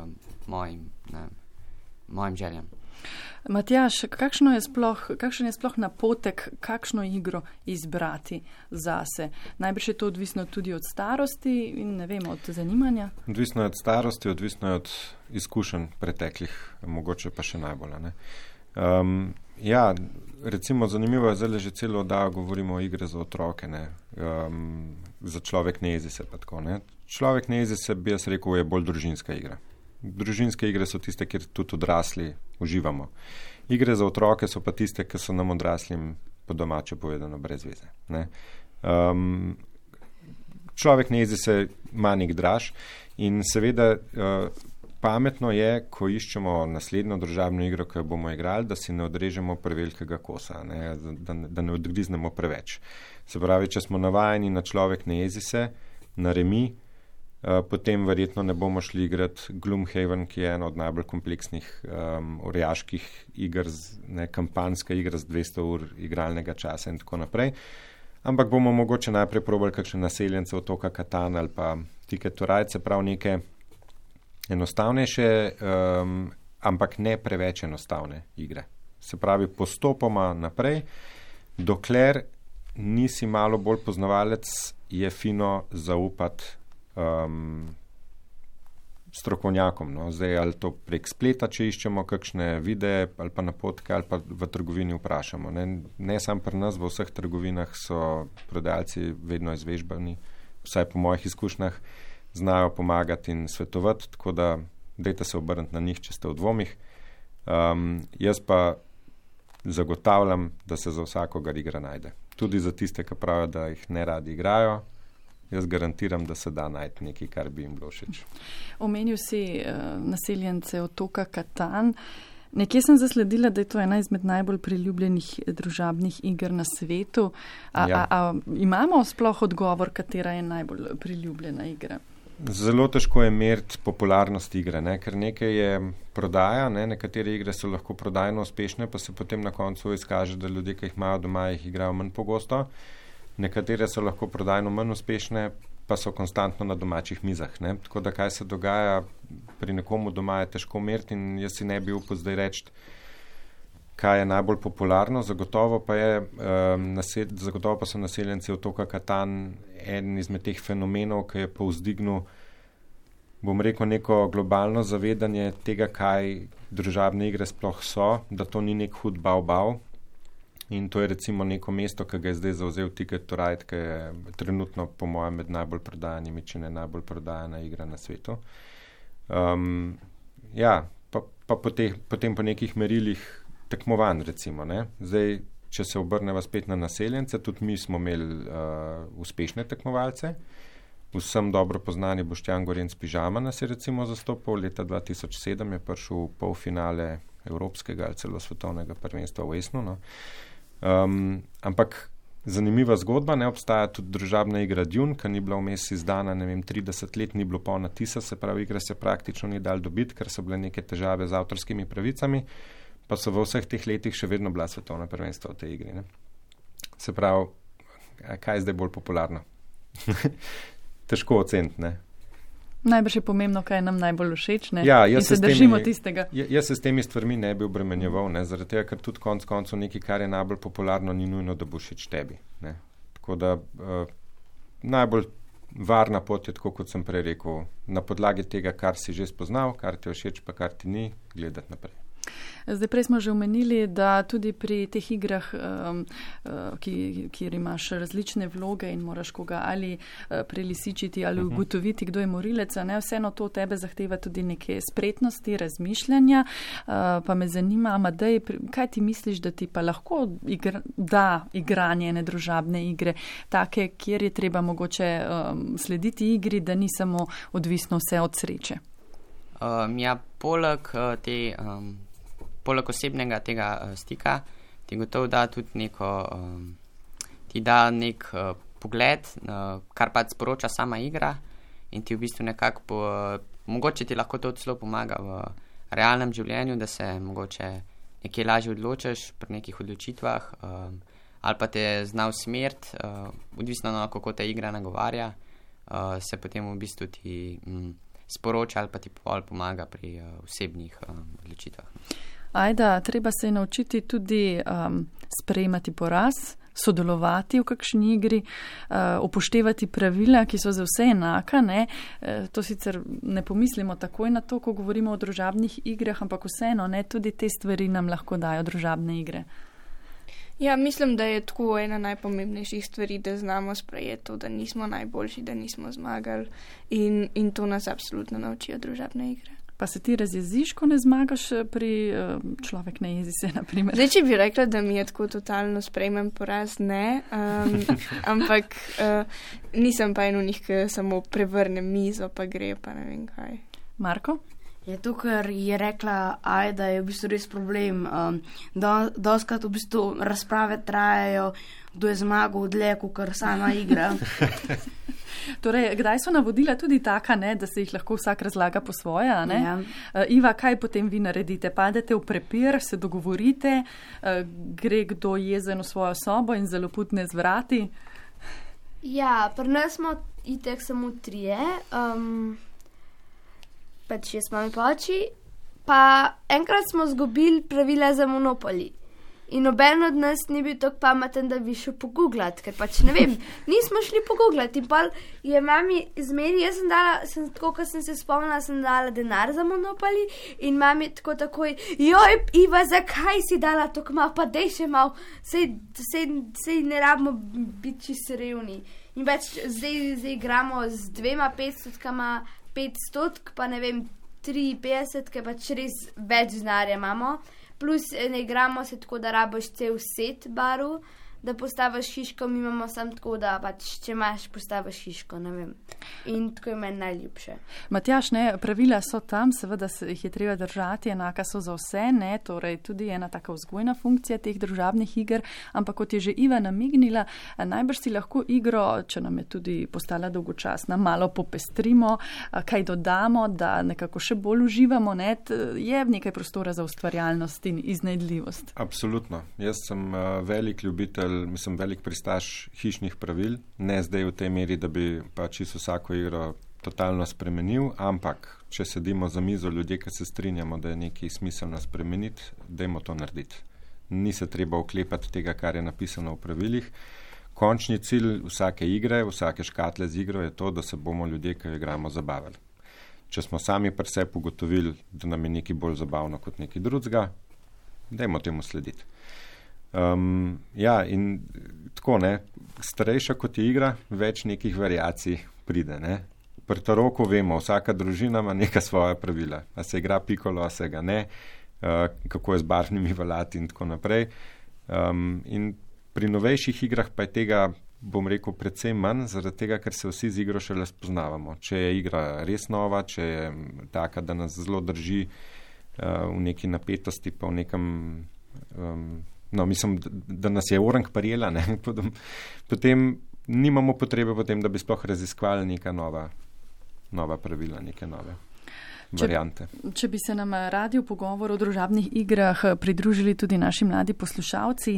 mojim željam.
Matjaž, kakšen je sploh napotek, kakšno igro izbrati zase? Najbrž je to odvisno tudi od starosti in ne vem, od zanimanja?
Odvisno je od starosti, odvisno je od izkušenj preteklih, mogoče pa še najbolj. Ja, recimo zanimivo je, zdaj že celo oddajo govorimo o igre za otroke, za človek ne jezi se pa tako. Človek ne jezi se, bi jaz rekel, je bolj družinska igra. Družinske igre so tiste, kjer tudi odrasli uživamo. Igre za otroke so pa tiste, ki so nam odraslim po domače povedano brez veze. Človek ne jezi se manj draž in seveda pametno je, ko iščemo naslednjo družabno igro, ki jo bomo igrali, da si ne odrežemo prevelikega kosa, ne? Da ne odgriznemo preveč. Se pravi, če smo navajeni na človek ne jezi se, na remi, potem verjetno ne bomo šli igrati Gloomhaven, ki je ena od najbolj kompleksnih orjaških iger, kampanjska igra z 200 ur igralnega časa in tako naprej. Ampak bomo mogoče najprej probali kakšne naseljence otoka Katan ali pa Ticket to Ride, se pravi neke enostavnejše, ampak ne preveč enostavne igre. Se pravi, postopoma naprej, dokler nisi malo bolj poznavalec, je fino zaupati strokovnjakom. No? Zdaj, ali to prek spleta, če iščemo kakšne videe ali pa napotke, ali pa v trgovini vprašamo. Ne samo pri nas, v vseh trgovinah so prodajalci vedno izvežbani, vsaj po mojih izkušnjah, znajo pomagati in svetovati, tako da dajte se obrniti na njih, če ste v dvomih. Jaz pa zagotavljam, da se za vsakogar igra najde. Tudi za tiste, ki pravijo, da jih ne radi igrajo, jaz garantiram, da se da najti nekaj, kar bi jim bilo všeč. Omenil
si naseljence otoka Katan. Nekje sem zasledila, da je to ena izmed najbolj priljubljenih družabnih iger na svetu. Imamo sploh odgovor, katera je najbolj priljubljena igra?
Zelo težko je meriti popularnost igre, ker nekaj je prodaja, nekatere igre so lahko prodajno uspešne, pa se potem na koncu izkaže, da ljudje, ki jih imajo doma, jih igrajo manj pogosto. Nekatere so lahko prodajno manj uspešne, pa so konstantno na domačih mizah. Tako da kaj se dogaja pri nekomu doma, je težko meriti in jaz si ne bi upal zdaj reči, kaj je najbolj popularno. Zagotovo pa so naseljenci otoka Katan eden izmed teh fenomenov, ki je povzdignil, bom rekel, neko globalno zavedanje tega, kaj družabne igre sploh so, da to ni nek hud bav. In to je recimo neko mesto, ki ga je zdaj zavzel Ticket to Ride, ki je trenutno po mojem med najbolj prodajanimi, če ne najbolj prodajana igra na svetu. Pa potem po nekih merilih tekmovanj, recimo. Zdaj, če se obrneva spet na naseljence, tudi mi smo imeli uspešne tekmovalce. Vsem dobro poznani Boštjan Gorenc Pižama nas je recimo zastopal. Leta 2007 je prišel v polfinale evropskega ali celo svetovnega prvenstva v Esnu. No. Ampak zanimiva zgodba, obstaja tudi družabna igra Dune, ki ni bila vmes izdana, 30 let, ni bilo polna tisa, se pravi, igre se praktično ni dal dobiti, ker so bile neke težave z avtorskimi pravicami, pa so v vseh teh letih še vedno bila svetovna prvenstva v tej igri. Se pravi, kaj je zdaj bolj popularno? Težko oceniti,
Najbrž je pomembno, kaj je nam najbolj všeč,
in
se držimo tistega.
Jaz se s temi stvarmi ne bi obremenjeval, zaradi tega, ker tudi konec koncev nekaj, kar je najbolj popularno, ni nujno, da bo všeč tebi. Tako da najbolj varna pot je, tako kot sem prej rekel, na podlagi tega, kar si že spoznal, kar ti je všeč, pa kar ti ni, gledati naprej.
Zdaj, prej smo že omenili, da tudi pri teh igrah, kjer imaš različne vloge in moraš koga ali prelisičiti ali ugotoviti, kdo je morilec, vseeno to od tebe zahteva tudi neke spretnosti, razmišljanja. Pa me zanima, Amadej, kaj ti misliš, da ti pa lahko da igranje ene družabne igre, take, kjer je treba mogoče slediti igri, da ni samo odvisno vse od sreče?
Poleg osebnega tega stika ti gotovo da tudi nek pogled, kar pa sporoča sama igra in ti v bistvu nekako mogoče ti lahko to celo pomaga v realnem življenju, da se mogoče nekje lažje odločiš pri nekih odločitvah ali pa te zna usmeriti, odvisno kako te igra nagovarja, se potem v bistvu ti sporoča ali pa ti pomaga pri osebnih odločitvah.
Ajda, treba se je naučiti tudi sprejemati poraz, sodelovati v kakšni igri, upoštevati pravila, ki so za vse enaka. To sicer ne pomislimo takoj na to, ko govorimo o družabnih igrah, ampak vseeno, tudi te stvari nam lahko dajo družabne igre.
Ja, mislim, da je tako ena najpomembnejših stvari, da znamo sprejeti to, da nismo najboljši, da nismo zmagali in to nas absolutno naučijo družabne igre.
Pa se ti razjeziš, ko ne zmagaš pri človek ne jezi se, na primer?
Zdaj, če bi rekla, da mi je tako totalno sprejmem poraz, ne, ampak nisem pa eno njih, ki samo prevrne mizo, pa gre, pa ne vem kaj.
Marko?
Je to, ker je rekla Ajda, je v bistvu res problem. Doskrat v bistvu razprave trajajo, kdo je zmagal dlje, kot sama igra.
Torej, kdaj so navodila tudi taka, ne, da se jih lahko vsak razlaga po svoje?
Ja.
Iva, kaj potem vi naredite? Padete v prepir, se dogovorite, gre kdo jezen v svojo sobo in zelo putne z vrati?
Ja, pri nas smo itek samo 3, pač 6 mami pa oči, pa enkrat smo zgubili pravila za Monopoly. In noben od nas ni bil tako pameten, da bi šel pogooglati, ker pač ne vem, nismo šli pogooglati. In pa je mami zmeri, jaz sem dala, tako kot sem se spomnila, sem dala denar za Monopoly in mami takoj, joj, Iva, zakaj si dala tako malo, pa dej še malo, sej ne rabimo biti čisto revni. In več zdaj igramo z 2 500, 500, pa ne vem, 53, ker pač res več denarja imamo. Plus ne igramo se tako, da rabiš cel set baru, da postaviš hiško, mi imamo samo tako, da pač, če imaš, postaviš hiško, ne vem. In tako je meni najljubše.
Matjaž, ne, pravila so tam, seveda se jih je treba držati, enaka so za vse, ne, torej tudi ena taka vzgojna funkcija teh družabnih iger, ampak kot je že Iva namignila, najbrž si lahko igro, če nam je tudi postala dolgočasna, malo popestrimo, kaj dodamo, da nekako še bolj uživamo, ne, je nekaj prostora za ustvarjalnost in iznajdljivost.
Absolutno. Jaz sem velik ljubitelj, mislim, velik pristaš hišnih pravil, ne zdaj v tej meri, da bi pa čisto vsako igro totalno spremenil, ampak če sedimo za mizo ljudje, ki se strinjamo, da je nekaj smiselno spremeniti, dajmo to narediti. Ni se treba oklepati tega, kar je napisano v pravilih. Končni cilj vsake igre, vsake škatle z igro je to, da se bomo ljudje, ki jo igramo, zabavali. Če smo sami pri sebi ugotovili, da nam je nekaj bolj zabavno kot nekaj drugega, dajmo temu slediti. Ja, in tako, ne, starejša kot je igra, več nekih variacij pride, ne. Pri taroku vemo, vsaka družina ima neka svoja pravila. A se igra pikolo, a se ga ne, kako je z barvnimi valati in tako naprej. In pri novejših igrah pa je tega, bom rekel, predvsem manj, zaradi tega, ker se vsi z igro šele spoznavamo. Če je igra res nova, če je taka, da nas zelo drži v neki napetosti, pa v nekem... No, mislim, da nas je orang parijela, ne, potem nimamo potrebe potem, da bi sploh raziskovali neka nova pravila, neke nove variante.
Če bi se nam radiju pogovor o družabnih igrah pridružili tudi naši mladi poslušalci,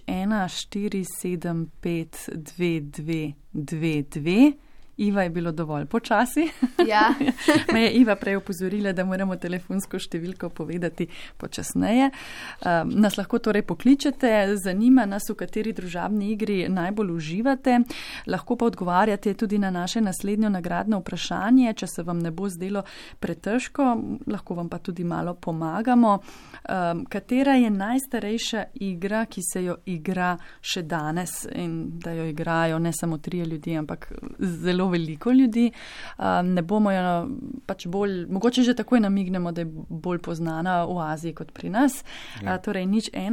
014752222. Iva je bilo dovolj počasi.
Ja.
Me je Iva prej opozorila, da moramo telefonsko številko povedati počasneje. Nas lahko torej pokličete, zanima nas, v kateri družabni igri najbolj uživate. Lahko pa odgovarjate tudi na naše naslednjo nagradno vprašanje, če se vam ne bo zdelo pretežko, lahko vam pa tudi malo pomagamo. Katera je najstarejša igra, ki se jo igra še danes in da jo igrajo ne samo 3 ljudje, ampak zelo veliko ljudi, ne bomo jo pač bolj, mogoče že takoj namignemo, da je bolj poznana v Aziji kot pri nas. Ja. Torej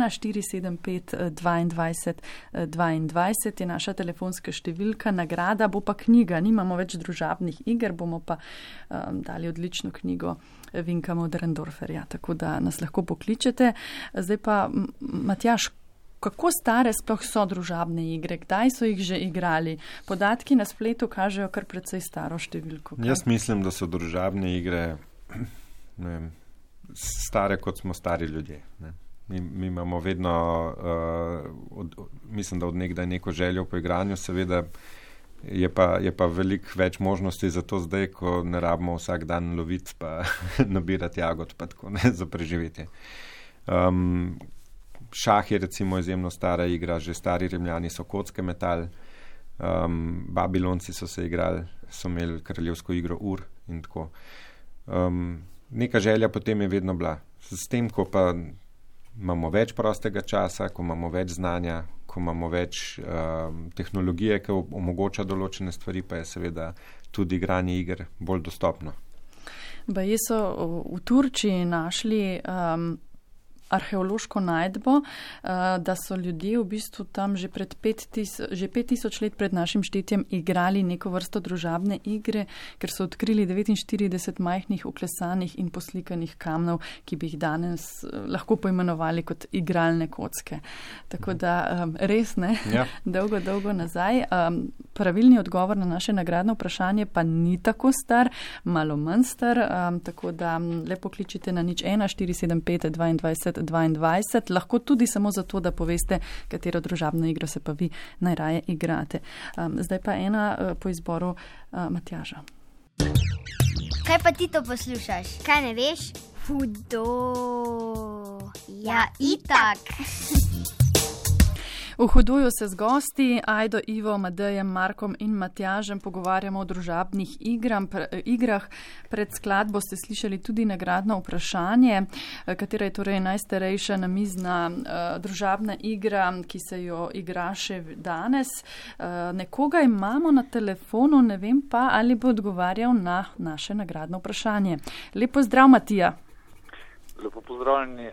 014752222 je naša telefonska številka, nagrada bo pa knjiga, nimamo več družabnih iger, bomo pa dali odlično knjigo Vinka Möderndorferja, tako da nas lahko pokličete. Zdaj pa, Matjaž, kako stare sploh so družabne igre? Kdaj so jih že igrali? Podatki na spletu kažejo kar precej staro številko. Kaj?
Jaz mislim, da so družabne igre stare, kot smo stari ljudje. Ne. Mi imamo vedno, mislim, da od nekdaj neko željo po igranju, seveda je pa veliko več možnosti za to zdaj, ko ne rabimo vsak dan loviti pa nabirati jagod pa tako, ne, za preživetje. Šah je recimo izjemno stara igra, že stari Rimljani so kocke metali, Babilonci so se igrali, so imeli kraljevsko igro Ur in tako. Neka želja potem je vedno bila. S tem, ko pa imamo več prostega časa, ko imamo več znanja, ko imamo več tehnologije, ki omogoča določene stvari, pa je seveda tudi igranje iger bolj dostopno.
Baje so v Turčiji našli arheološko najdbo, da so ljudje v bistvu tam že 5000 let pred našim štetjem igrali neko vrsto družabne igre, ker so odkrili 49 majhnih uklesanih in poslikanih kamnov, ki bi jih danes lahko poimenovali kot igralne kocke. Tako da res ne, dolgo nazaj. Pravilni odgovor na naše nagradno vprašanje pa ni tako star, malo manj star, tako da lepo kličite na 01 475 22 22, lahko tudi samo zato, da poveste, katero družabno igro se pa vi najraje igrate. Zdaj pa ena po izboru Matjaža.
Kaj pa ti to poslušaš? Kaj ne veš? Hudo. Ja, itak.
V Hudoju se z gosti Ajdo, Ivo, Madejem, Markom in Matjažem pogovarjamo o družabnih igrah. Pred skladbo ste slišali tudi nagradno vprašanje, katera je torej najstarejša namizna družabna igra, ki se jo igra še danes. Nekoga imamo na telefonu, ne vem pa, ali bo odgovarjal na naše nagradno vprašanje. Lepo zdrav, Matija.
Lepo pozdravljeni.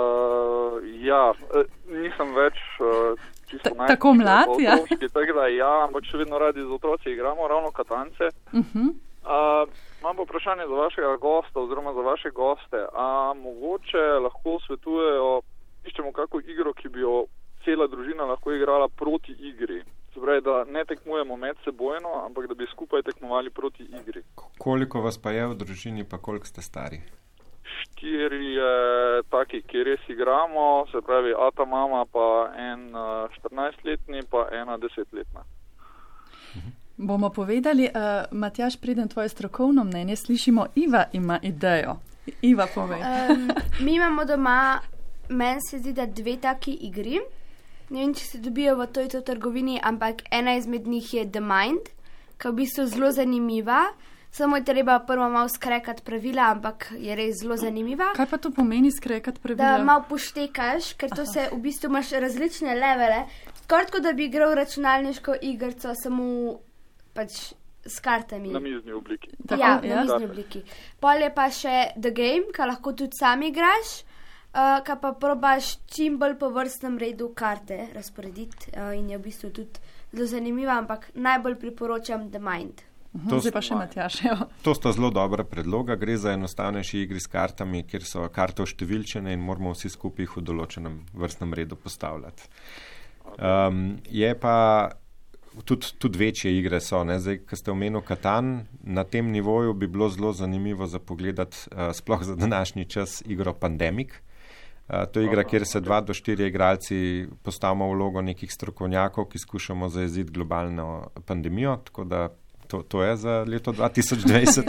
Nisem več čisto najbolj.
Tako mlad, ja.
Tako da ampak še vedno radi z otroci igramo, ravno Katance. Imam pa vprašanje za vašega gosta oziroma za vaše goste. Mogoče lahko svetujejo, iščemo kako igro, ki bi jo cela družina lahko igrala proti igri. Se pravi, da ne tekmujemo med sebojno, ampak da bi skupaj tekmovali proti igri.
Koliko vas pa je v družini, pa koliko ste stari?
4 je taki, ki res igramo, se pravi ata mama, pa en 14-letni, pa ena 10-letna.
Bomo povedali, Matjaž, preden tvoje strokovno mnenje slišimo, Iva ima idejo. Iva, povej.
Mi imamo doma, meni se zdi, da 2 taki igri. Ne vem, če se dobijo v toj trgovini, ampak ena izmed njih je The Mind, ki je v bistvu zelo zanimiva. Samo je treba prvo malo skrekati pravila, ampak je res zelo zanimiva.
Kaj pa to pomeni skrekati pravila?
Da malo poštekaš, ker to se v bistvu imaš različne levele. Skoraj da bi igral računalniško igrico, samo pač s kartami.
Na mizni obliki.
Na mizni obliki. Pol je pa še The Game, ki lahko tudi sam igraš, ki pa probaš čim bolj po vrstnem redu karte razporediti in je v bistvu tudi zelo zanimiva, ampak najbolj priporočam The Mind.
Zdaj pa še Matjaž.
To sta zelo dobra predloga. Gre za enostavnejši igri s kartami, kjer so karte oštevilčene in moramo vsi skupaj v določenem vrstnem redu postavljati. Je pa tudi večje igre so. Zdaj, ko ste omenil Katan, na tem nivoju bi bilo zelo zanimivo za pogledati, sploh za današnji čas, igro Pandemic. To je igra, kjer se 2 do 4 igralci postavimo v vlogo nekih strokovnjakov, ki skušamo zajeziti globalno pandemijo, tako da to je za leto 2020.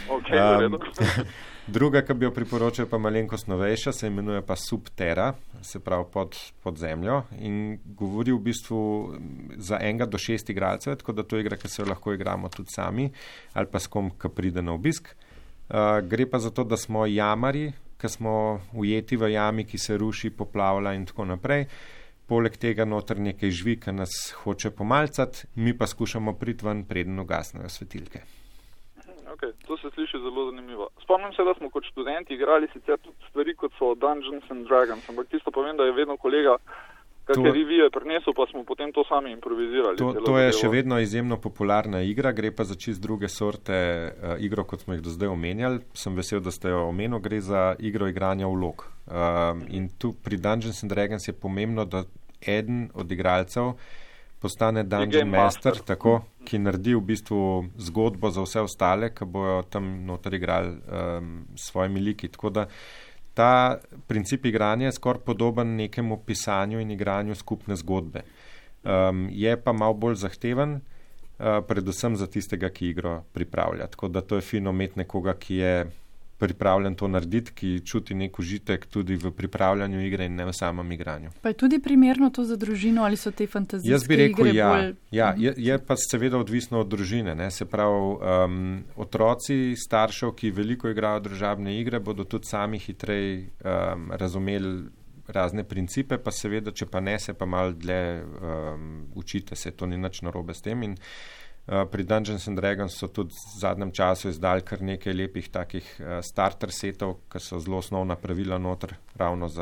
Druga, ki bi jo priporočil, pa malenkost novejša, se imenuje pa Subterra, se pravi pod zemljo in govori v bistvu za 1 do 6 igralcev, tako da to je igra, ki se jo lahko igramo tudi sami ali pa s kom, ki pride na obisk. Gre pa za to, da smo jamari, ki smo ujeti v jami, ki se ruši, poplavlja in tako naprej. Poleg tega noter nekaj žvi, ki nas hoče pomalcati, mi pa skušamo priti ven, preden ugasnejo svetilke.
Ok, to se sliši zelo zanimivo. Spomnim se, da smo kot študenti igrali sicer tudi stvari, kot so Dungeons and Dragons, ampak tisto povem, da je vedno kolega, kakšne revije prinesel, pa smo potem to sami improvizirali.
To je še vedno izjemno popularna igra, gre pa za čist druge sorte igro, kot smo jih do zdaj omenjali. Sem vesel, da ste jo omenil, gre za igro igranja vlog. In tu pri Dungeons and Dragons je pomembno, da eden od igralcev postane Dungeon Master, tako, ki naredi v bistvu zgodbo za vse ostale, ki bojo tam noter igrali s svojimi liki. Tako da ta princip igranja je skoraj podoben nekemu pisanju in igranju skupne zgodbe. Je pa malo bolj zahteven, predvsem za tistega, ki igro pripravlja. Tako da to je fino imeti nekoga, ki je pripravljen to narediti, ki čuti nek užitek tudi v pripravljanju igre in ne v samem igranju.
Pa je tudi primerno to za družino ali so te fantazijske igre bolj?
Jaz bi rekel, je pa seveda odvisno od družine. Ne? Se pravi, otroci staršev, ki veliko igrajo družabne igre, bodo tudi sami hitrej razumeli razne principe, pa seveda, če pa ne, se pa malo dlje učite se, to ni nič narobe s tem in pri Dungeons and Dragons so tudi v zadnjem času izdali kar nekaj lepih takih starter setov, ki so zelo osnovna pravila noter ravno za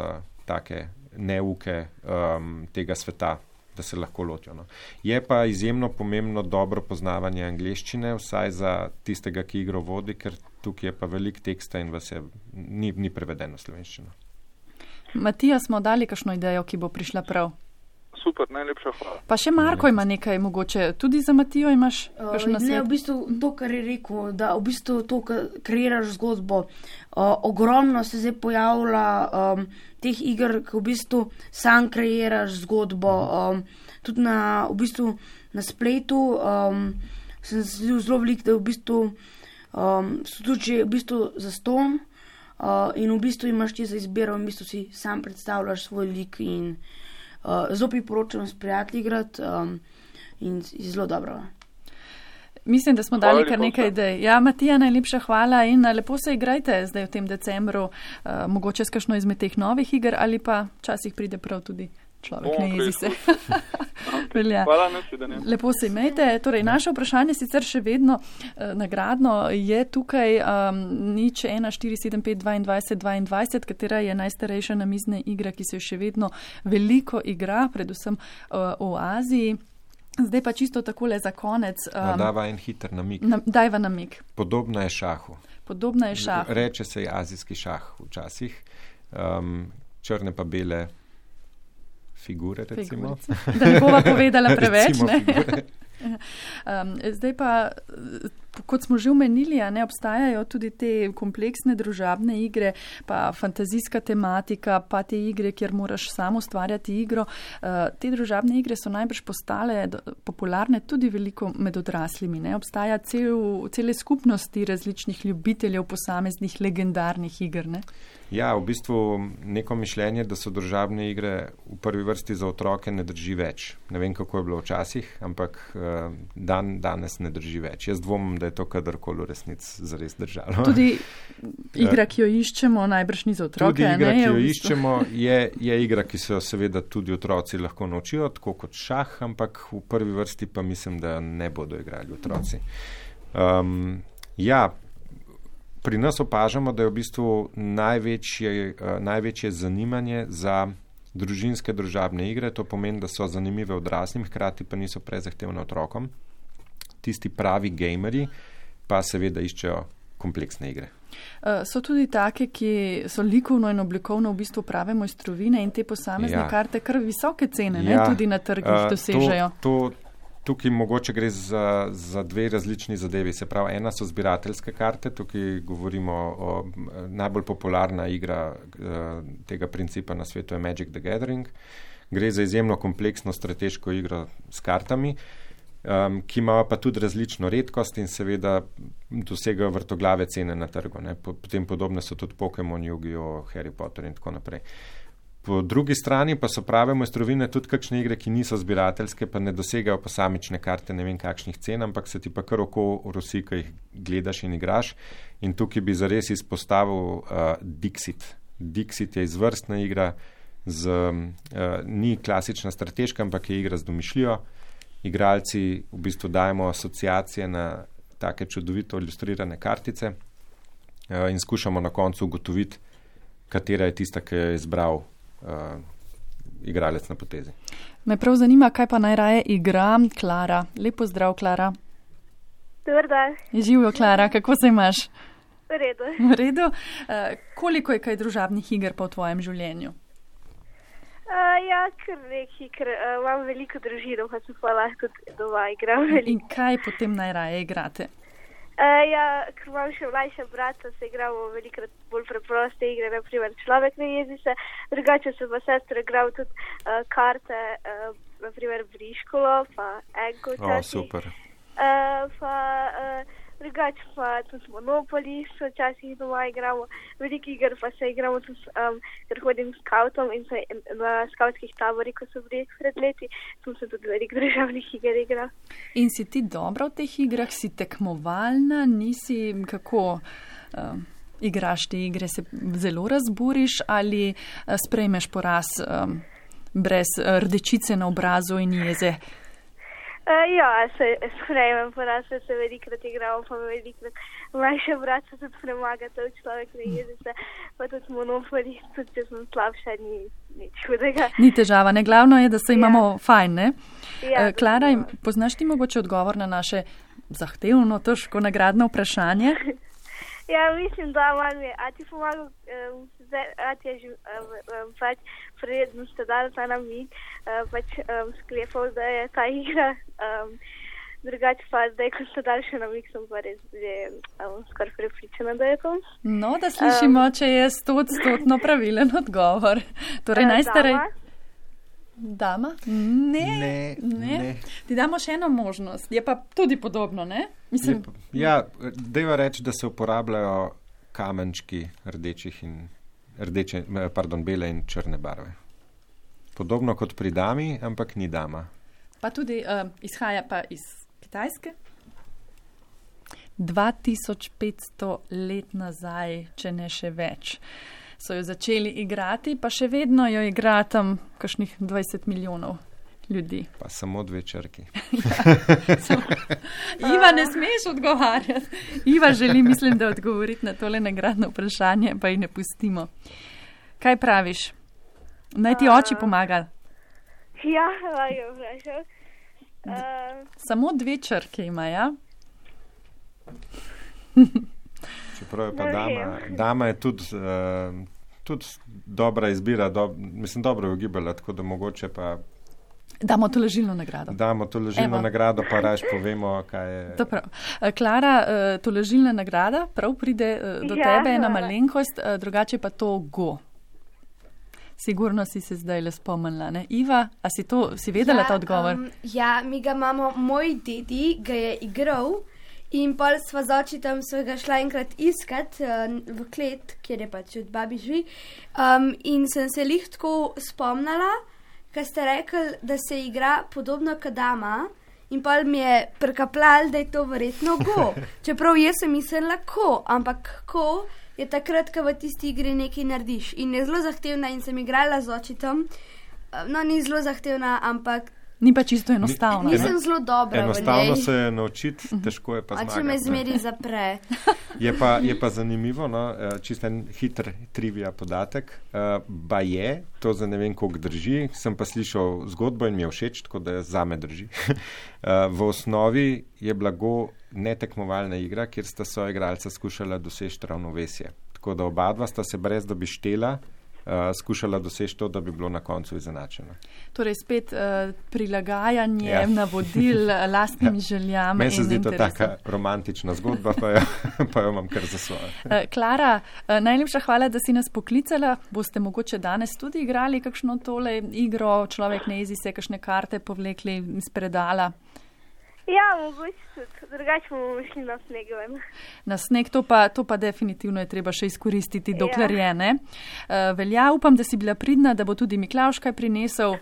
take neuke tega sveta, da se lahko lotijo. No. Je pa izjemno pomembno dobro poznavanje angleščine, vsaj za tistega, ki igro vodi, ker tukaj je pa velik teksta in ni prevedeno v slovenščino.
Matija, smo dali kakšno idejo, ki bo prišla prav?
Super, najlepša hvala.
Pa še Marko ima nekaj mogoče. Tudi za Matijo imaš kakšen nasvet?
Ne, v bistvu to, kar je rekel, da v bistvu to, kar kreiraš zgodbo. Ogromno se zdaj pojavlja teh iger, ki v bistvu sam kreiraš zgodbo. Tudi v bistvu na spletu sem zelo velik, da v bistvu so tudi v bistvu zastonj in v bistvu imaš ti za izbiro in v bistvu si sam predstavljaš svoj lik in zelo priporočam s prijatelji igrati in je zelo dobro.
Mislim, da smo dali kar nekaj idej. Ja, Matija, najlepša hvala in lepo se igrajte zdaj v tem decembru, mogoče s kakšno izmed teh novih iger ali pa včasih pride prav tudi človek, ne jezi se.
Hvala, nasvidenje.
Lepo se imejte. Torej, naše vprašanje sicer še vedno nagradno je tukaj 014752222, katera je najstarejša namizna igra, ki se še vedno veliko igra, predvsem v Aziji. Zdaj pa čisto takole za konec.
Dava en hiter namig.
Dajva namig.
Podobna je šahu.
Podobna je šahu.
Reče se je azijski šah včasih. Črne pa bele figure, recimo.
Da ne bova povedala preveč, ne? Zdaj pa, kot smo že omenili, ne, obstajajo tudi te kompleksne družabne igre, pa fantazijska tematika, pa te igre, kjer moraš sam ustvarjati igro. Te družabne igre so najbrž postale popularne tudi veliko med odraslimi. Ne? Obstaja cele skupnosti različnih ljubiteljev posameznih legendarnih iger, ne?
Ja, v bistvu neko mišljenje, da so družabne igre v prvi vrsti za otroke, ne drži več. Ne vem, kako je bilo včasih, ampak danes ne drži več. Jaz dvomim, da je to kadarkoli v resnici zares držalo.
Tudi igra, ki jo iščemo, najbrž ni za otroke.
Tudi igra, ki jo iščemo, je igra, ki se jo seveda tudi otroci lahko naučijo, tako kot šah, ampak v prvi vrsti pa mislim, da ne bodo igrali otroci. Pri nas opažamo, da je v bistvu največje zanimanje za družinske družabne igre. To pomeni, da so zanimive odraslim, hkrati pa niso prezahtevne otrokom. Tisti pravi gamerji pa seveda iščejo kompleksne igre.
So tudi take, ki so likovno in oblikovno v bistvu prave mojstrovine in te posamezne karte kar visoke cene, ne, tudi na trgih dosežejo.
Tukaj mogoče gre za dve različni zadevi. Se pravi, ena so zbirateljske karte, tukaj govorimo o najbolj popularna igra tega principa na svetu je Magic the Gathering. Gre za izjemno kompleksno strateško igro s kartami, ki ima pa tudi različno redkost in seveda dosegajo vrtoglave cene na trgu. Ne. Potem podobne so tudi Pokémon, Yu-Gi-Oh, Harry Potter in tako naprej. Po drugi strani pa so prave mojstrovine tudi kakšne igre, ki niso zbirateljske, pa ne dosegajo posamične karte, ne vem kakšnih cen, ampak se ti pa kar oko rosi, ko jih gledaš in igraš. In tukaj bi zares izpostavil Dixit. Dixit je izvrstna igra, ni klasična strateška, ampak je igra z domišljijo. Igralci v bistvu dajemo asociacije na take čudovito ilustrirane kartice in skušamo na koncu ugotoviti, katera je tista, ki je izbral igralec na potezi.
Me prav zanima, kaj pa najraje igra Klara. Lepo zdrav, Klara.
Dobar dan.
Živijo, Klara, kako se imaš?
V redu.
V redu. Koliko je kaj družabnih iger pa v tvojem življenju?
Kar nekaj, ker imam veliko družino, pa se pa lahko tudi doma igram.
In kaj potem najraje igrate?
Ker imam še mlajša brata, se igramo velikrat bolj preproste igre, naprimer Človek ne jezi se, drugače se pa sestra igram tudi karte, naprimer Briškolo, pa Enko včasih.
Super.
Drugače pa tudi Monopoly, so včasih doma igramo, veliko iger pa se igramo tudi, ker hodim s skautom in se na skautskih taborih, ko so bili pred leti, sem se tudi veliko državnih iger igral.
In si ti dobra v teh igrah, si tekmovalna, nisi, kako igraš te igre, se zelo razburiš ali sprejmeš poraz brez rdečice na obrazu in jeze?
Se sprejmem poraz, se velikrat igramo, pa velikrat mlajše brat se tudi premaga, to Človek ne jezi se, pa tudi Monopoly, tudi če sem slabša, ni nič hudega.
Ni težava, ne? Glavno je, da se imamo fajn, ne?
Ja,
Klara, poznaš ti mogoče odgovor na naše zahtevno, težko nagradno vprašanje?
Ja, mislim, da vam je. A ti pomagal, a ti je že pač predno ste dali ta namig, pač sklepal, da je ta igra. Drugače pa zdaj, ko ste dali še namig, sem pa res že skoraj prepričana, da je to.
No, da slišimo, če je 100% pravilen odgovor. Torej, najstarej... Dama? Ne. Ti damo še eno možnost. Je pa tudi podobno, ne? Mislim...
Ja, dejva reči, da se uporabljajo kamenčki bele in črne barve. Podobno kot pri dami, ampak ni dama.
Pa tudi izhaja pa iz Kitajske. 2500 let nazaj, če ne še več, so jo začeli igrati, pa še vedno jo igra tam kakšnih 20 milijonov ljudi.
Pa samo 2 črki.
Iva, ne smeš odgovarjati. Iva želi, mislim, da odgovoriti na tole nagradno vprašanje, pa ji ne pustimo. Kaj praviš? Naj ti oči pomaga?
Ja, lahko vprašal.
Samo 2 črke ima, ja?
Čeprav je pa dama je tudi dobra izbira, mislim, dobro je ugibala, tako da mogoče pa...
Damo tolažilno nagrado.
Nagrado, pa raje povemo, kaj je...
To prav. Klara, tolažilna nagrada prav pride do tebe, ena malenkost, drugače pa to Go. Sigurno si se zdaj le spomnila, ne? Iva, a si vedela ta odgovor?
Ja, mi ga imamo, moj dedi ga je igral in pol sva z očitom svega šla enkrat iskat v klet, kjer je pač od babi živi, in sem se lih tako spomnila, ker ste rekli, da se igra podobno kot dama, in pol mi je prikaplal, da je to verjetno Go. Čeprav jaz sem mislila ko, ampak ko je takrat, ko v tisti igri nekaj narediš. In je zelo zahtevna in sem igrala z očitom. No, ni zelo zahtevna, ampak...
Ni pa čisto enostavno.
Nisem zelo dobra v njej.
Enostavno se je naučiti, težko je pa zmagati.
A če me zmeri zapre.
Je pa zanimivo, no, čisto en hiter trivia podatek. Baje, to za ne vem, koliko drži, sem pa slišal zgodbo in mi je všeč, tako da zame drži. V osnovi je blago netekmovalna igra, kjer sta soigralca skušala doseči ravnovesje. Tako da obadva sta se brez da bi štela skušala doseči to, da bi bilo na koncu izenačeno.
Torej spet prilagajanje navodil lastnim željam.
Meni se zdi to taka romantična zgodba, pa jo imam kar za svojo.
Klara, najlepša hvala, da si nas poklicala. Boste mogoče danes tudi igrali kakšno tole igro, človek ne jezi se, kakšne karte povlekli iz predala?
Ja, mogoče tudi. Drugače bomo šli na sneg ven.
Na sneg, to pa definitivno je treba še izkoristiti, dokler je, ne? Velja, upam, da si bila pridna, da bo tudi Miklavž kaj prinesel.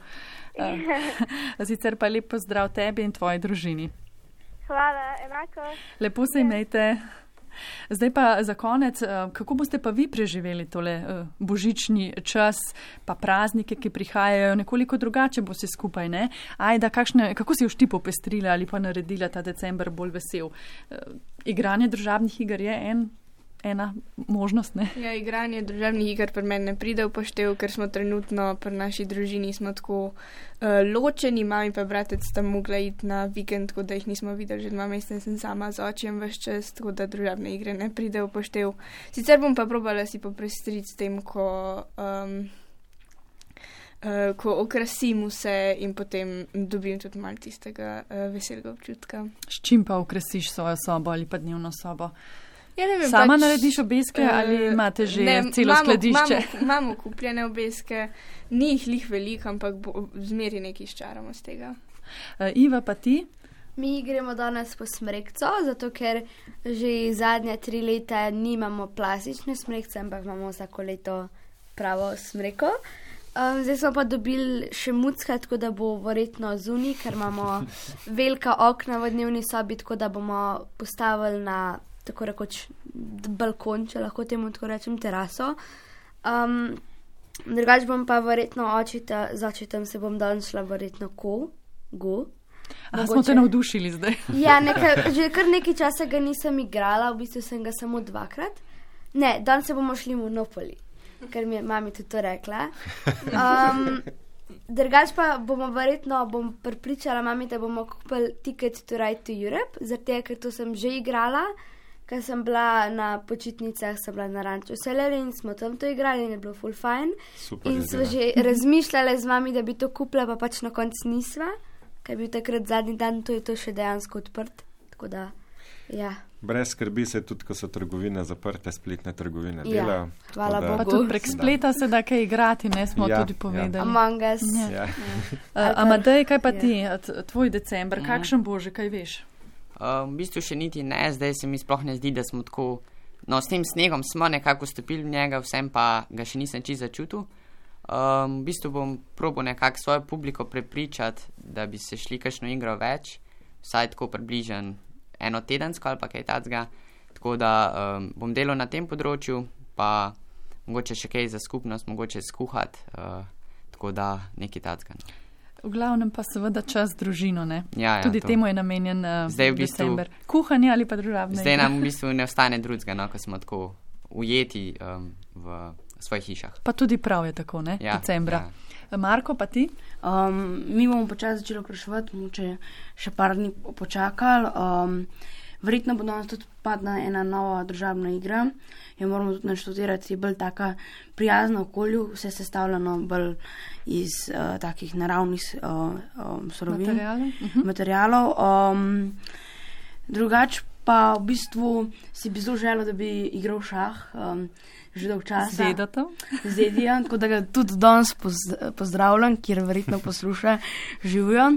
Sicer pa lep pozdrav tebi in tvoji družini.
Hvala, enako.
Lepo se imejte. Zdaj pa za konec, kako boste pa vi preživeli tole božični čas, pa praznike, ki prihajajo, nekoliko drugače bo se skupaj, ne? Ajda, kako si jo ti popestrila ali pa naredila ta december bolj vesel? Igranje družabnih iger je ena možnost, ne?
Ja, igranje družabnih iger pri meni ne pride v poštev, ker smo trenutno pri naši družini smo tako ločeni, mami pa bratec sta mogla iti na vikend, tako da jih nismo videli že 2 meseca, sem sama z očem ves čas, tako da družabne igre ne pride v poštev. Sicer bom pa probala si popestriti s tem, ko okrasim vse in potem dobim tudi malo tistega veselega občutka.
S čim pa okrasiš svojo sobo ali pa dnevno sobo?
Ja, ne vem,
sama narediš obeske ali imate že celo skladišče?
Imamo kupljene obeske, ni jih lih veliko, ampak zmeri nekaj izčaramo z tega.
Iva, pa ti?
Mi gremo danes po smrekco, zato ker že zadnja 3 leta nimamo plastične smrekce, ampak imamo vsako leto pravo smreko. Zdaj smo pa dobili še mucka, tako da bo verjetno zunaj, ker imamo velika okna v dnevni sobi, tako da bomo postavili na tako rekoč balkon, če lahko temu tako rečem, teraso. Drugač bom pa verjetno z očitom se bom danes šla verjetno Go.
Smo te navdušili zdaj.
Ja, že kar nekaj časa ga nisem igrala, v bistvu sem ga samo 2-krat. Ne, danes se bomo šli v Monopoly. ker mi je mami tudi to rekla. Drugač pa bom pripričala mami, da bomo kupili Ticket to Ride to Europe, zato ker to sem že igrala, ker sem bila na počitnicah, sem bila na ranču Seleri in smo tam to igrali in je bilo full fajn. In smo že razmišljali z mami, da bi to kupila, pa pač na koncu nisva, ker je bil takrat zadnji dan, to je to še dejansko odprt, tako da, ja.
Brez skrbi se tudi, ko so trgovine zaprte, spletne trgovine delajo.
Hvala Bogu.
Pa tudi prek spleta se da kaj igrati, ne smo tudi povedali.
Among Us.
Amadej, kaj pa ti, tvoj december, kakšen bo že, kaj veš?
V bistvu še niti ne, zdaj se mi sploh ne zdi, da smo tako, no s tem snegom smo nekako vstopili v njega, vsem pa ga še nisem čisto začutil. V bistvu bom probal nekako svojo publiko prepričati, da bi se šli kakšno igro več, vsaj tako približen enotedensko ali pa kaj tacga, tako da bom delal na tem področju, pa mogoče še kaj za skupnost, mogoče skuhati, tako da nekaj tacga.
V glavnem pa seveda čas družino, ne?
Ja,
tudi temu je namenjen december. Kuhanje ali pa družabne igre.
Zdaj nam v bistvu ne ostane drugega, no, ko smo tako ujeti v svojih hišah.
Pa tudi prav je tako, ne? Decembra. Ja. Marko, pa ti?
Mi bomo počasi začeli opraševati, mogoče še par dni počakali. Verjetno bo danes tudi padla ena nova družabna igra. Jo moramo tudi naštudirati, je bolj taka prijazna okolju, vse sestavljeno bolj iz takih naravnih surovin. Materialov. Drugač pa v bistvu si bi zelo želel, da bi igral šah. Že dolg časa. Z dedijo, tako da ga tudi danes pozdravljam, kjer verjetno posluša, živijo.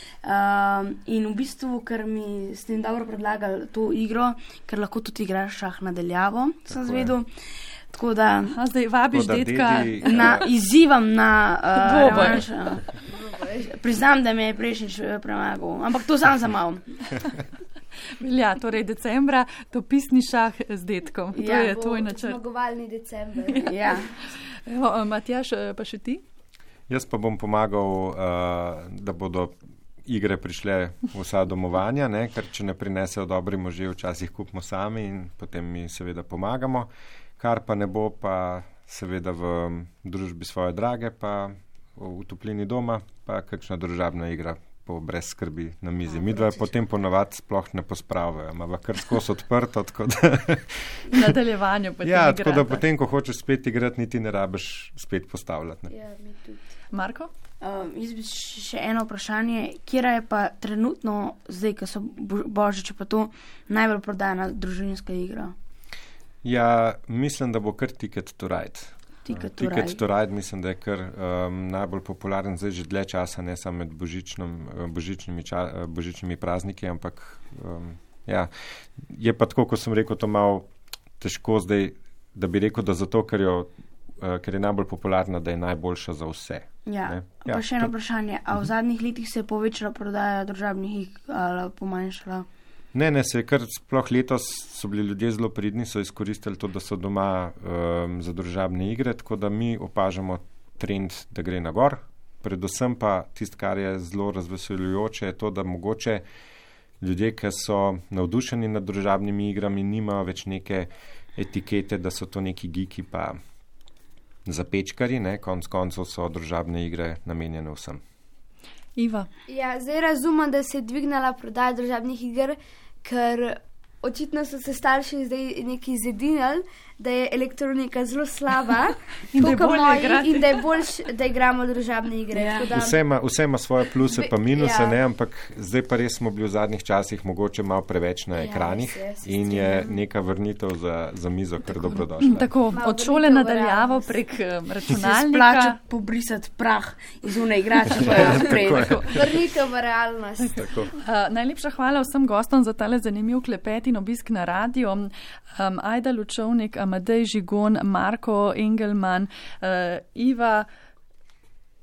In v bistvu, ker mi s tem dobro predlagali to igro, ker lahko tudi igraš šah nadaljavo, sem zvedel. Tako da
zdaj vabiš detka
izzivam na revanš. Priznam, da me je prejšnjič premagal, ampak to sam za malo.
Velja, torej decembra dopisni šah z detkom. To je tvoj načrt.
Zmagovalni december.
Ja.
Matjaž, pa še ti?
Jaz pa bom pomagal, da bodo igre prišle v vsa domovanja, ne? Ker če ne prinesejo dobri možje, včasih kupimo sami in potem mi seveda pomagamo. Kar pa ne bo, pa seveda v družbi svoje drage, pa v toplini doma, pa kakšna družabna igra brez skrbi na mizi. Midva potem ponavadi sploh ne pospravljajo, ima kar skozi odprto, tako da...
Nadaljevanju potem
igrata. Ja, tako da potem, ko hočeš spet igrati, niti ne rabiš spet postavljati. Ne?
Ja, mi tudi.
Marko?
Jaz bi še eno vprašanje, kjera je pa trenutno, zdaj, ko so božiče, pa to najbolj prodajana družinska igra?
Ja, mislim, da bo kar Ticket to Ride. Ticket to Ride mislim, da je kar najbolj popularen zdaj že dlje časa, ne samo med božičnimi prazniki, ampak ja, je pa tako, kot sem rekel, to malo težko zdaj, da bi rekel, da zato, ker je najbolj popularna, da je najboljša za vse.
Ja, pa še eno vprašanje, a v zadnjih letih se je povečala prodaja družabnih igr ali pomanjšala?
Ne, se je kar sploh letos so bili ljudje zelo pridni, so izkoristili to, da so doma za družabne igre, tako da mi opažamo trend, da gre na gor. Predvsem pa tisto, kar je zelo razveseljujoče, je to, da mogoče ljudje, ki so navdušeni nad družabnimi igrami, nimajo več neke etikete, da so to neki geeki pa zapečkari, ne, konc koncev so družabne igre namenjene vsem.
Iva.
Ja, zdaj razumem, da se je dvignala prodaja družabnih iger, ker očitno so se starši zdaj neki zedinali, da je elektronika zelo slaba
in da je
bolj, da igramo družabne igre.
Ja. Vse ima svoje pluse pa minuse, ne, ampak zdaj pa res smo bili v zadnjih časih mogoče malo preveč na ekranih in je neka vrnitev za mizo kar dobrodošla.
Tako, od šole nadaljavo prek računalnika.
Se splača pobrisati prah iz une igrače.
Vrnitev v realnost.
Najlepša hvala vsem gostom za tale zanimiv klepet in obisk na radio. Ajda Lučovnik, Amadej Žigon, Marko Engelman, Iva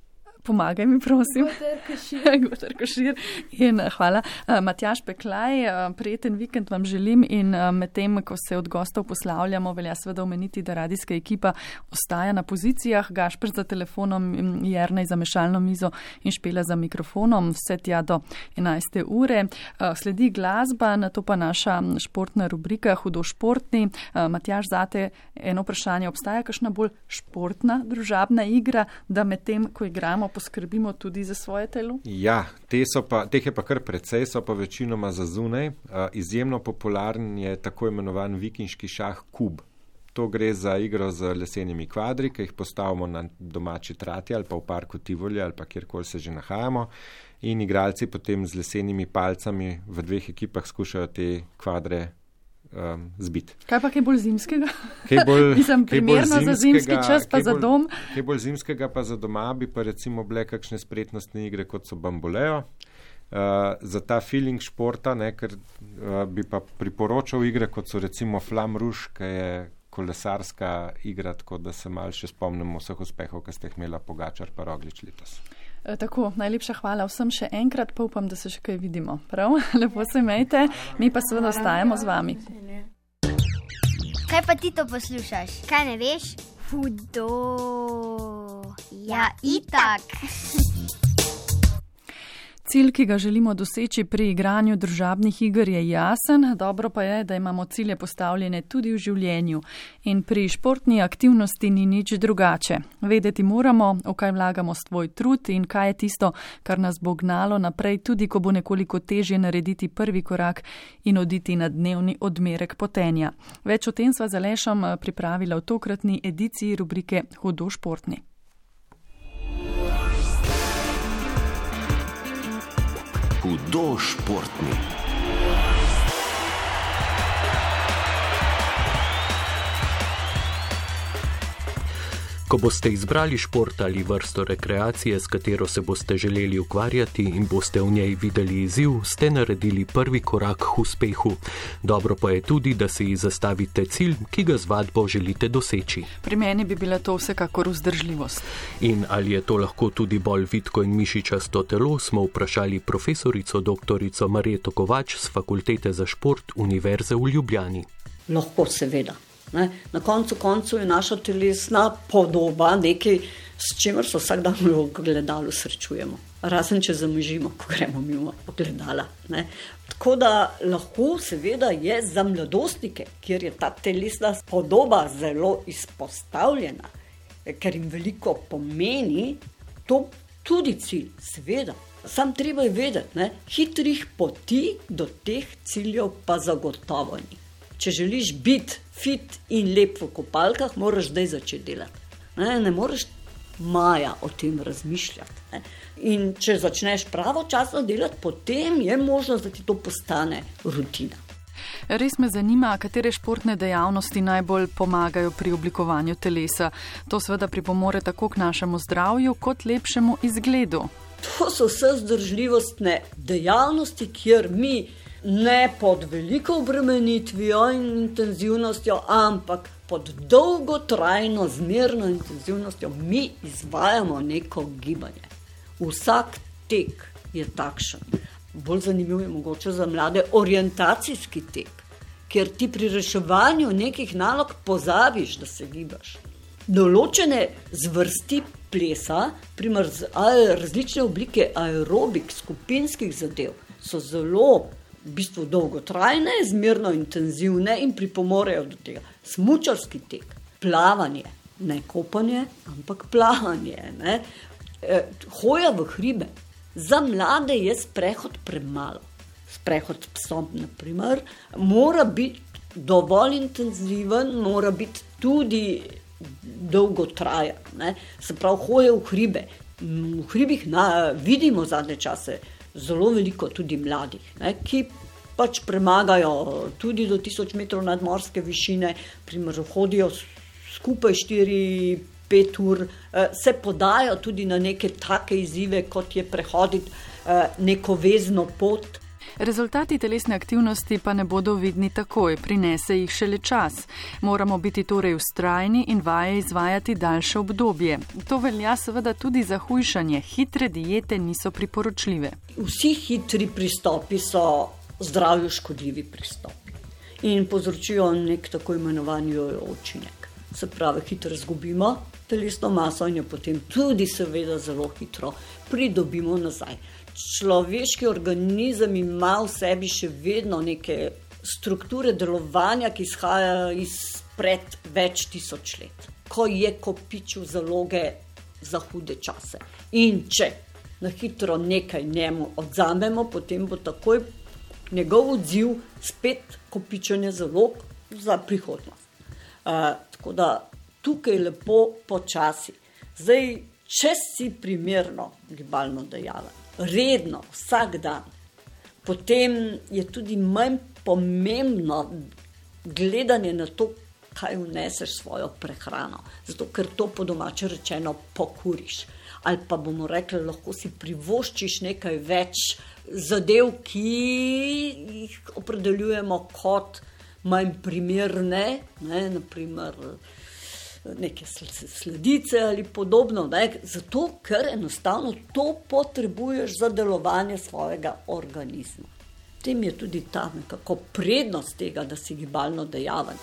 Pomagaj mi, prosim. Gotar Košir. In hvala. Matjaž Peklaj, prijeten vikend vam želim in medtem, ko se od gostov poslavljamo, velja seveda omeniti, da radijska ekipa ostaja na pozicijah. Gašper za telefonom, Jernej za mešalno mizo in Špela za mikrofonom. Vse tja do 11. ure. Sledi glasba, nato pa naša športna rubrika Hudo športni. Matjaž, zate eno vprašanje. Obstaja kakšna bolj športna družabna igra, da medtem, ko igramo, poskrbimo tudi za svoje telo?
Ja, teh je pa kar precej, so pa večinoma za zunaj. Izjemno popularen je tako imenovan vikinški šah kub. To gre za igro z lesenimi kvadri, ki jih postavimo na domači trati ali pa v parku Tivoli ali pa kjerkoli se že nahajamo. In igralci potem z lesenimi palcami v dveh ekipah skušajo te kvadre zbiti.
Kaj pa kaj bolj zimskega?
Mislim,
primerno za zimski čas pa za dom?
Kaj bolj zimskega pa za doma bi pa recimo bile kakšne spretnostne igre, kot so bambolejo. Za ta feeling športa, ker bi pa priporočal igre, kot so recimo Flam Rouge, ki je kolesarska igra, tako da se malo še spomnimo vseh uspehov, ki ste jih imela Pogačar pa Roglič letos.
Tako, najlepša hvala vsem še enkrat, pa upam, da se še kaj vidimo. Prav? Lepo se imejte, mi pa seveda ostajamo z vami.
Kaj pa ti to poslušaš? Kaj ne veš? Hudo. Ja, itak.
Cilj, ki ga želimo doseči pri igranju družabnih iger, je jasen. Dobro pa je, da imamo cilje postavljene tudi v življenju. In pri športni aktivnosti ni nič drugače. Vedeti moramo, v kaj vlagamo svoj trud in kaj je tisto, kar nas bo gnalo naprej, tudi ko bo nekoliko težje narediti prvi korak in oditi na dnevni odmerek potenja. Več o tem sva z Alešom pripravila v tokratni ediciji rubrike Hudo športni.
Hudo športni. Ko boste izbrali šport ali vrsto rekreacije, s katero se boste želeli ukvarjati in boste v njej videli izziv, ste naredili prvi korak k uspehu. Dobro pa je tudi, da si zastavite cilj, ki ga z vadbo želite doseči.
Pri meni bi bila to vsekakor vzdržljivost.
In ali je to lahko tudi bolj vitko in mišičasto telo, smo vprašali profesorico doktorico Marjeto Kovač z Fakultete za šport Univerze v Ljubljani.
Lahko, seveda. Na koncu je naša telesna podoba nekaj, s čimer se vsak dan v gledalu srečujemo. Razen, če zamežimo, ko gremo mimo gledala. Tako da lahko seveda je za mladostnike, kjer je ta telesna podoba zelo izpostavljena, ker jim veliko pomeni, to tudi cilj, seveda. Sam treba je vedeti, hitrih poti do teh ciljev pa zagotovo ni. Če želiš biti fit in lep v kopalkah, moraš zdaj začeti delati. Ne moreš maja o tem razmišljati. In če začneš pravočasno delati, potem je možnost, da ti to postane rutina.
Res me zanima, katere športne dejavnosti najbolj pomagajo pri oblikovanju telesa. To seveda pripomore tako k našemu zdravju, kot lepšemu izgledu.
To so vse vzdržljivostne dejavnosti, kjer mi ne pod veliko obremenitvijo in intenzivnostjo, ampak pod dolgotrajno, zmerno intenzivnostjo mi izvajamo neko gibanje. Vsak tek je takšen. Bolj zanimiv je mogoče za mlade orientacijski tek, ker ti pri reševanju nekih nalog pozabiš, da se gibaš. Določene zvrsti plesa, primer različne oblike aerobik, skupinskih zadev, so zelo v bistvu dolgotrajne, zmerno intenzivne in pripomorejo do tega. Smučarski tek, plavanje, ne kopanje, ampak plavanje. Hoja v hribe. Za mlade je sprehod premalo. Sprehod s psom, na primer, mora biti dovolj intenziven, mora biti tudi dolgotrajen. Se pravi, hoja v hribe. V hribih vidimo zadnje čase zelo veliko tudi mladih, ki pač premagajo tudi do 1000 metrov nadmorske višine, primer hodijo skupaj 4-5 ur, se podajo tudi na neke take izzive, kot je prehoditi neko vezno pot.
Rezultati telesne aktivnosti pa ne bodo vidni takoj, prinese jih šele čas. Moramo biti torej vztrajni in vaje izvajati daljše obdobje. To velja seveda tudi za hujšanje. Hitre diete niso priporočljive.
Vsi hitri pristopi so zdravju škodljivi pristopi in povzročijo nek tako imenovani učinek. Se pravi, hitro izgubimo telesno maso in jo potem tudi seveda zelo hitro pridobimo nazaj. Človeški organizem ima v sebi še vedno neke strukture delovanja, ki izhajajo izpred več tisoč let, ko je kopičil zaloge za hude čase. In če na hitro nekaj njemu odzamemo, potem bo takoj njegov odziv spet kopičenje zalog za prihodnost. Tako da tukaj lepo počasi. Zdaj, če si primerno gibalno dejaven, redno, vsak dan, potem je tudi manj pomembno gledanje na to, kaj vneseš svojo prehrano. Zato, ker to po domače rečeno pokuriš. Ali pa bomo rekli, lahko si privoščiš nekaj več zadev, ki jih opredeljujemo kot manj primerne, naprimer neke sledice ali podobno, zato, ker enostavno to potrebuješ za delovanje svojega organizma. Tem je tudi ta nekako prednost tega, da si gibalno dejaven.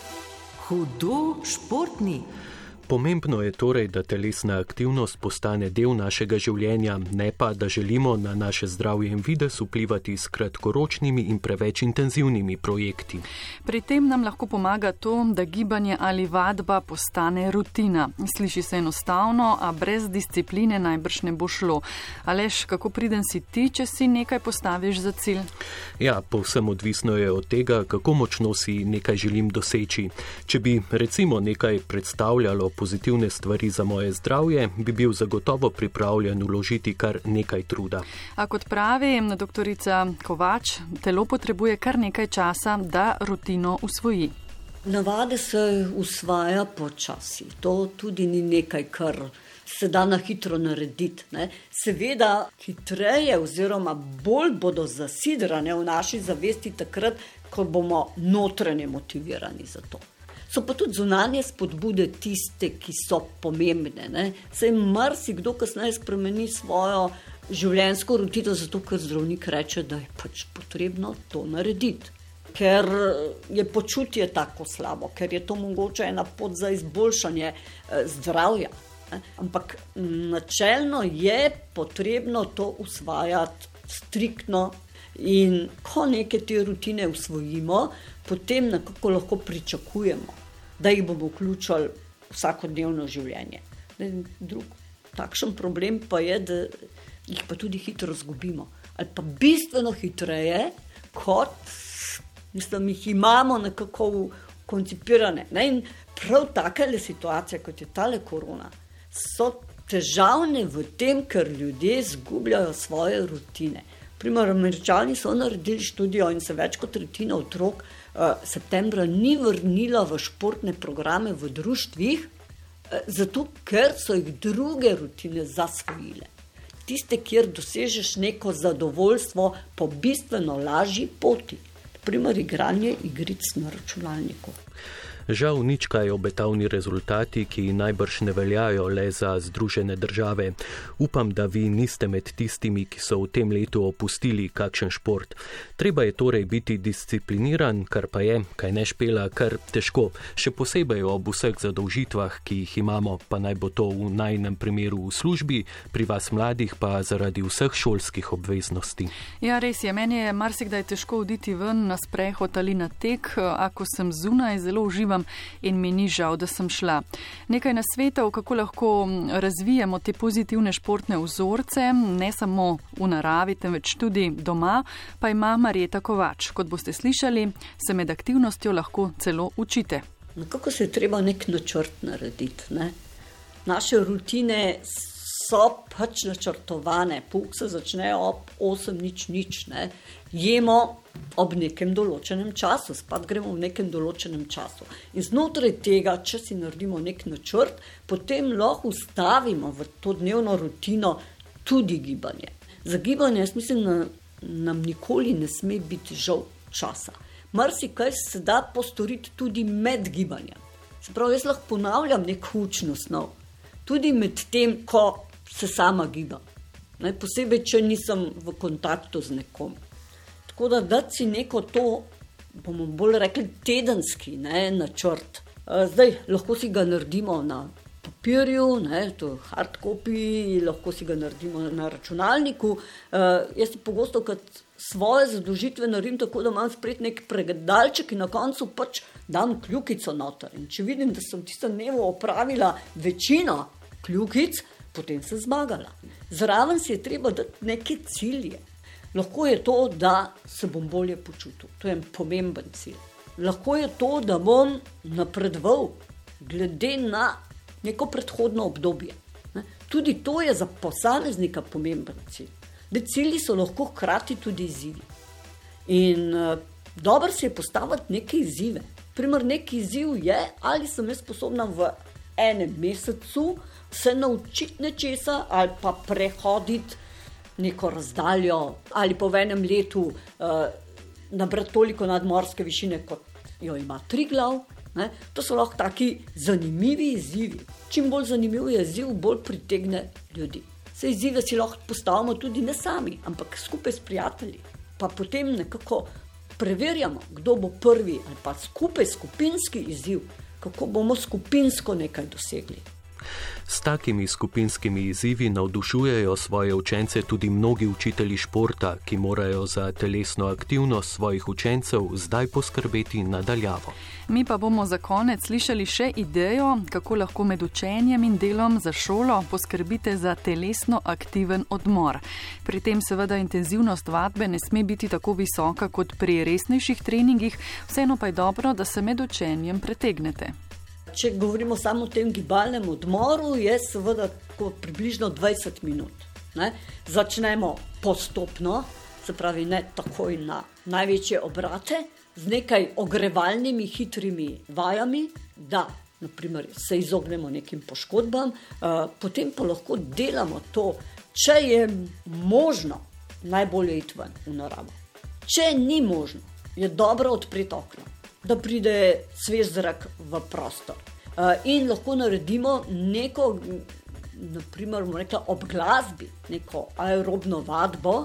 Hudo športni. Pomembno je torej, da telesna aktivnost postane del našega življenja, ne pa, da želimo na naše zdravje in videz vplivati s kratkoročnimi in preveč intenzivnimi projekti.
Pri tem nam lahko pomaga to, da gibanje ali vadba postane rutina. Sliši se enostavno, a brez discipline najbrž ne bo šlo. Aleš, kako priden si ti, če si nekaj postaviš za cilj?
Ja, povsem odvisno je od tega, kako močno si nekaj želim doseči. Če bi recimo nekaj predstavljalo pozitivne stvari za moje zdravje, bi bil zagotovo pripravljen vložiti kar nekaj truda.
A kot pravi doktorica Kovač, telo potrebuje kar nekaj časa, da rutino usvoji.
Navade se usvaja počasi. To tudi ni nekaj, kar se da na hitro narediti. Seveda hitreje oziroma bolj bodo zasidrane v naši zavesti takrat, ko bomo notranje motivirani za to. So pa tudi zunanje spodbude tiste, ki so pomembne. Saj marsikdo kasneje spremeni svojo življenjsko rutino, zato ker zdravnik reče, da je pač potrebno to narediti. Ker je počutje tako slabo, ker je to mogoče ena pot za izboljšanje zdravja. Ampak načelno je potrebno to usvajati striktno in ko neke te rutine usvojimo, potem nekako lahko pričakujemo, da jih bomo vključili vsakodnevno življenje. Drug takšen problem pa je, da jih pa tudi hitro izgubimo. Ali pa bistveno hitreje, kot jih imamo nekako koncipirane. In prav takele situacije, kot je tale korona, so težavne v tem, ker ljudje izgubljajo svoje rutine. Primer, Američani so naredili študijo in se več kot tretjina otrok septembra ni vrnila v športne programe v društvih, zato ker so jih druge rutine zasvojile. Tiste, kjer dosežeš neko zadovoljstvo po bistveno lažji poti. Primer, igranje igric na računalniku.
Žal nič kaj obetavni rezultati, ki najbrž ne veljajo le za Združene države. Upam, da vi niste med tistimi, ki so v tem letu opustili kakšen šport. Treba je torej biti discipliniran, kar pa je, kaj ne špela, kar težko. Še posebej ob vseh zadolžitvah, ki jih imamo, pa naj bo to v najinem primeru v službi, pri vas mladih pa zaradi vseh šolskih obveznosti.
Ja, res je, meni je marsikdaj težko oditi ven na sprehod ali na tek, ako sem zunaj, zelo uživam in mi ni žal, da sem šla. Nekaj nasvetov, kako lahko razvijamo te pozitivne športne vzorce, ne samo v naravi, temveč tudi doma, pa ima Marjeta Kovač. Kot boste slišali, se med aktivnostjo lahko celo učite.
Kako se je treba nek načrt narediti? Naše rutine so pač načrtovane. Pouk se začne ob 8:00. Jemo ob nekem določenem času, spat gremo v nekem določenem času. In znotraj tega, če si naredimo nek načrt, potem lahko ustavimo v to dnevno rutino tudi gibanje. Za gibanje, jaz mislim, nam nikoli ne sme biti žal časa. Marsikaj se da postoriti tudi med gibanjem. Se pravi, jaz lahko ponavljam neko učno snov, tudi med tem, ko se sama gibam. Posebej, če nisem v kontaktu z nekom. Tako da dati si neko to, bomo bolj rekli, tedenski načrt. Zdaj, lahko si ga naredimo na papirju, to je hard copy, lahko si ga naredimo na računalniku. Jaz si pogosto, kad svoje zadolžitve naredim tako, da imam spred nek pregledalček in na koncu pač dam kljukico noter. In če vidim, da sem tisto dnevo opravila večino kljukic, potem sem zmagala. Zraven si je treba dati neke cilje. Lahko je to, da se bom bolje počutil. To je pomemben cilj. Lahko je to, da bom napredoval glede na neko predhodno obdobje. Tudi to je za posameznika pomemben cilj. Cilji so lahko hkrati tudi izzivi. In dobro se je postaviti neke izzive. Primer, neki izziv je, ali sem jaz sposobna v enem mesecu se naučiti nečesa ali pa prehoditi neko razdaljo ali pa v enem letu nabrati toliko nadmorske višine, kot jo ima Triglav. To so lahko taki zanimivi izzivi. Čim bolj zanimiv je izziv, bolj pritegne ljudi. Se izzive si lahko postavimo tudi ne sami, ampak skupaj s prijatelji. Pa potem nekako preverjamo, kdo bo prvi ali pa skupaj skupinski izziv, kako bomo skupinsko nekaj dosegli.
S takimi skupinskimi izzivi navdušujejo svoje učence tudi mnogi učitelji športa, ki morajo za telesno aktivnost svojih učencev zdaj poskrbeti nadaljavo.
Mi pa bomo za konec slišali še idejo, kako lahko med učenjem in delom za šolo poskrbite za telesno aktiven odmor. Pri tem seveda intenzivnost vadbe ne sme biti tako visoka kot pri resnejših treningih, vseeno pa je dobro, da se med učenjem pretegnete.
Če govorimo samo o tem gibalnem odmoru, je seveda približno 20 minut. Začnemo postopno, se pravi ne takoj na največje obrate, z nekaj ogrevalnimi, hitrimi vajami, da naprimer, se izognemo nekim poškodbam, potem pa lahko delamo to, če je možno, najbolje iti ven v naravo. Če ni možno, je dobro odpreti okno, da pride svež zrak v prostor. In lahko naredimo neko, naprimer, bomo rekla, ob glasbi, neko aerobno vadbo.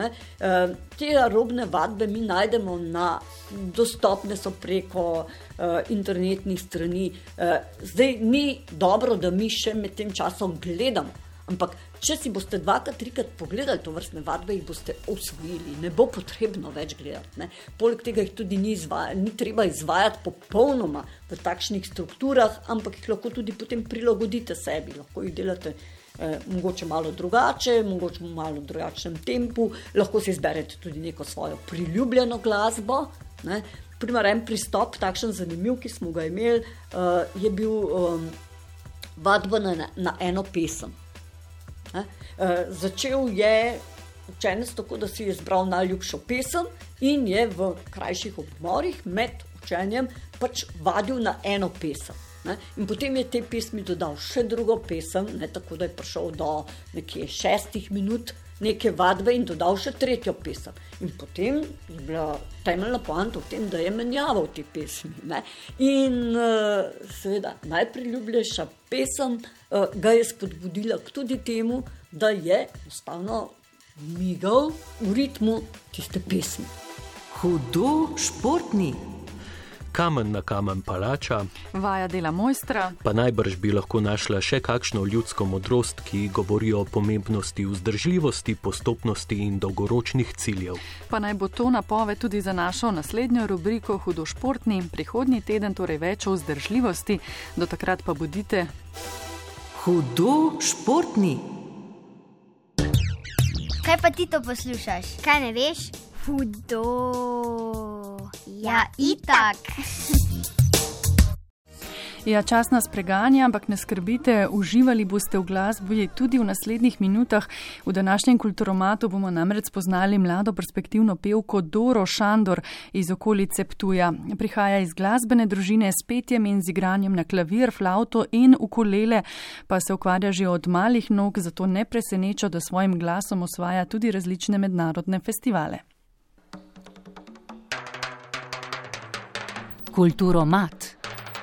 Te aerobne vadbe mi najdemo dostopne so preko internetnih strani. Zdaj ni dobro, da mi še med tem časom gledamo, ampak če si boste 2-3 pogledali to vrstne vadbe, jih boste osvojili, ne bo potrebno več gledati. Poleg tega jih tudi ni treba izvajati popolnoma v takšnih strukturah, ampak jih lahko tudi potem prilagodite sebi, lahko jih delate mogoče malo drugače, mogoče v malo drugačnem tempu, lahko si izberete tudi neko svojo priljubljeno glasbo. Primer, en pristop, takšen zanimiv, ki smo ga imeli, je bil vadba na eno pesem. Začel je učenec tako, da si je izbral najljubšo pesem in je v krajših odmorih med učenjem pač vadil na eno pesem. In potem je te pesmi dodal še drugo pesem, tako da je prišel do nekje 6 minut neke vadbe in dodal še tretjo pesem. In potem je bila temeljna poanta v tem, da je menjaval te pesmi. In seveda najpriljubljejša pesem ga je spodbudila tudi temu, da je enostavno migal v ritmu tiste pesmi.
Hudo športni.
Kamen na kamen palača,
vaja dela mojstra,
pa najbrž bi lahko našla še kakšno ljudsko modrost, ki govori o pomembnosti vzdržljivosti, postopnosti in dolgoročnih ciljev.
Pa naj bo to napoved tudi za našo naslednjo rubriko Hudo športni, prihodnji teden torej več o vzdržljivosti, do takrat pa bodite
hudo športni.
Kaj pa ti to poslušaš? Kaj ne veš? Hudo. Ja, itak.
Ja, čas nas preganja, ampak ne skrbite, uživali boste v glasbi tudi v naslednjih minutah. V današnjem Kulturomatu bomo namreč spoznali mlado perspektivno pevko Doro Šandor iz okolice Ptuja. Prihaja iz glasbene družine s petjem in z igranjem na klavir, flavto in ukulele, pa se ukvarja že od malih nog, zato ne preseneča, da svojim glasom osvaja tudi različne mednarodne festivale.
Kulturomat.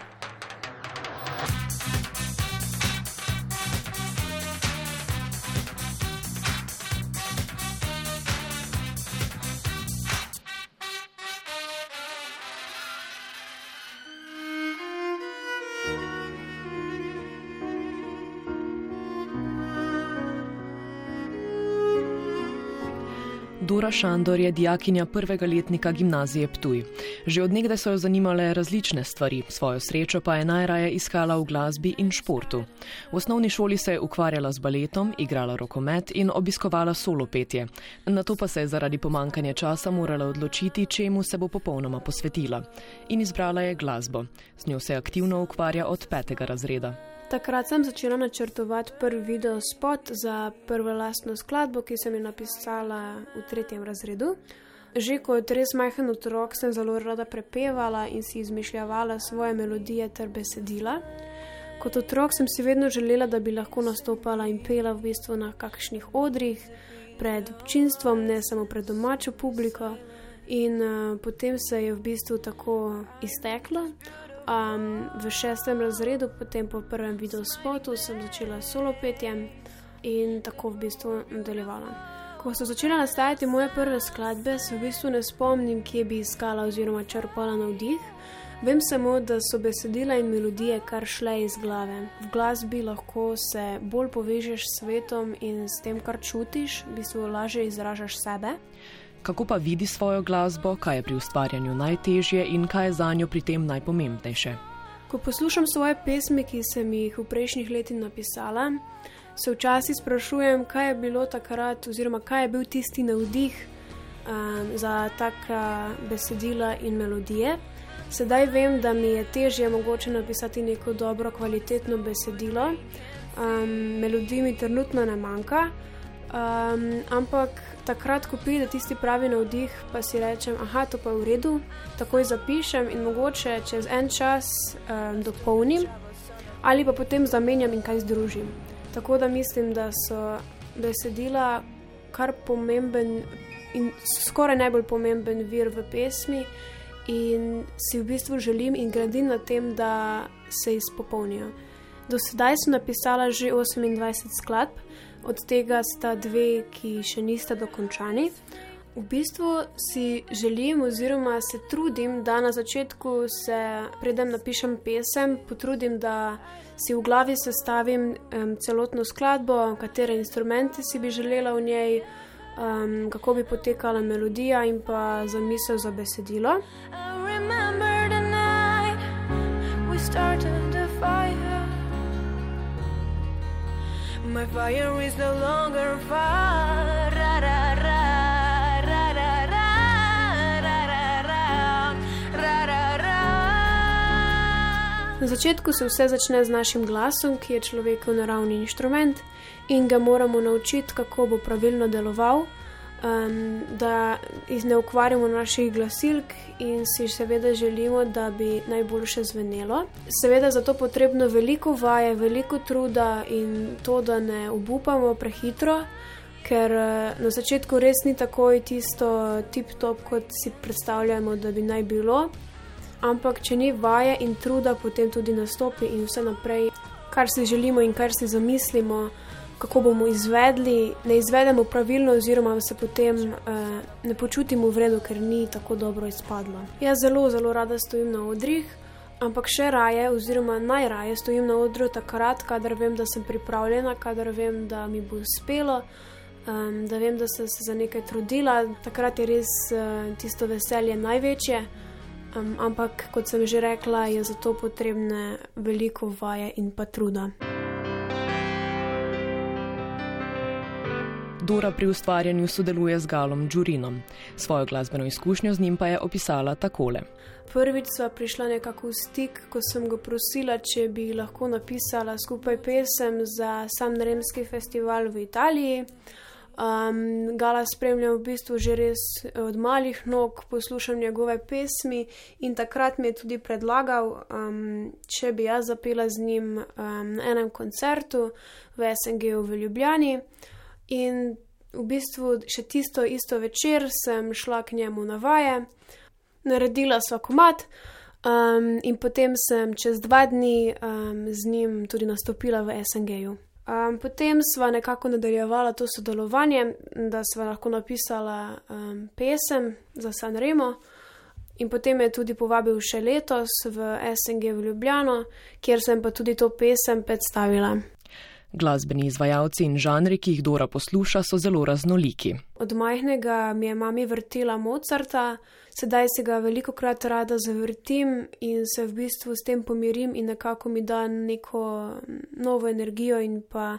Dora Šandor je dijakinja prvega letnika gimnazije Ptuj. Že od nekdaj so jo zanimale različne stvari, svojo srečo pa je najraje iskala v glasbi in športu. V osnovni šoli se je ukvarjala z baletom, igrala rokomet in obiskovala solo petje. Nato pa se je zaradi pomankanja časa morala odločiti, čemu se bo popolnoma posvetila. In izbrala je glasbo. Z njo se aktivno ukvarja od 5. razreda.
Takrat sem začela načrtovati prvi video spot za prvo lastno skladbo, ki sem jo napisala v 3. razredu. Že kot res majhen otrok sem zelo rada prepevala in si izmišljavala svoje melodije ter besedila. Kot otrok sem si vedno želela, da bi lahko nastopala in pela v bistvu na kakšnih odrih, pred občinstvom, ne samo pred domačo publiko. In potem se je v bistvu tako izteklo. V 6. razredu, potem po prvem videospotu, sem začela solo petjem in tako v bistvu nadaljevala. Ko so začela nastajati moje prve skladbe, se v bistvu ne spomnim, kje bi iskala oziroma črpala navdih. Vem samo, da so besedila in melodije kar šle iz glave. V glasbi lahko se bolj povežeš s svetom in s tem, kar čutiš, v bistvu lažje izražaš sebe.
Kako pa vidi svojo glasbo, kaj je pri ustvarjanju najtežje in kaj je zanjo pri tem najpomembnejše?
Ko poslušam svoje pesmi, ki sem jih v prejšnjih letih napisala, se včasih sprašujem, kaj je bilo takrat oziroma kaj je bil tisti navdih za taka besedila in melodije. Sedaj vem, da mi je težje mogoče napisati neko dobro, kvalitetno besedilo. Melodij mi trenutno ne manjka, ampak takrat, ko pride tisti pravi navdih, pa si rečem, to pa je v redu, takoj zapišem in mogoče čez en čas dopolnim ali pa potem zamenjam in kaj združim. Tako da mislim, da so besedila kar pomemben in skoraj najbolj pomemben vir v pesmi in si v bistvu želim in gradim na tem, da se izpopolnijo. Do sedaj sem napisala že 28 skladb, od tega sta 2, ki še nista dokončani. V bistvu si želim oziroma se trudim, da na začetku preden napišem pesem, potrudim, da si v glavi sestavim celotno skladbo, katere instrumente si bi želela v njej, kako bi potekala melodija in pa zamisel za besedilo. My fire is no longer fire. Ra, ra, ra, ra, ra, ra, ra, ra, ra, ra, ra. Na začetku se vse začne z našim glasom, ki je človekov naravni inštrument in ga moramo naučiti, kako bo pravilno deloval, da ne ukvarjamo naših glasilk in si seveda želimo, da bi najboljše zvenelo. Seveda zato potrebno veliko vaje, veliko truda in to, da ne obupamo prehitro, ker na začetku res ni takoj tisto tip-top, kot si predstavljamo, da bi naj bilo. Ampak če ni vaje in truda, potem tudi nastopi in vse naprej, kar si želimo in kar si zamislimo, kako bomo izvedli, ne izvedemo pravilno oziroma se potem ne počutimo v redu, ker ni tako dobro izpadlo. Jaz zelo, zelo rada stojim na odrih, ampak še raje oziroma najraje stojim na odru takrat, kadar vem, da sem pripravljena, kadar vem, da mi bo uspelo, da vem, da sem se za nekaj trudila. Takrat je res tisto veselje največje, ampak kot sem že rekla, je zato potrebne veliko vaje in pa truda.
Dora pri ustvarjanju sodeluje z Galom Đurinom. Svojo glasbeno izkušnjo z njim pa je opisala takole.
Prvič sva prišla nekako v stik, ko sem ga prosila, če bi lahko napisala skupaj pesem za Sanremski festival v Italiji. Gala spremljam v bistvu že res od malih nog, poslušam njegove pesmi in takrat mi je tudi predlagal, če bi jaz zapela z njim na enem koncertu v SNG-u v Ljubljani. In v bistvu še isto večer sem šla k njemu na vaje, naredila sva komad in potem sem čez 2 dni z njim tudi nastopila v SNG-ju. Potem sva nekako nadaljevala to sodelovanje, da sva lahko napisala pesem za Sanremo in potem je tudi povabil še letos v SNG v Ljubljano, kjer sem pa tudi to pesem predstavila.
Glasbeni izvajalci in žanri, ki jih Dora posluša, so zelo raznoliki.
Od majhnega mi je mami vrtela Mozarta, sedaj se ga velikokrat rada zavrtim in se v bistvu s tem pomirim in nekako mi da neko novo energijo in pa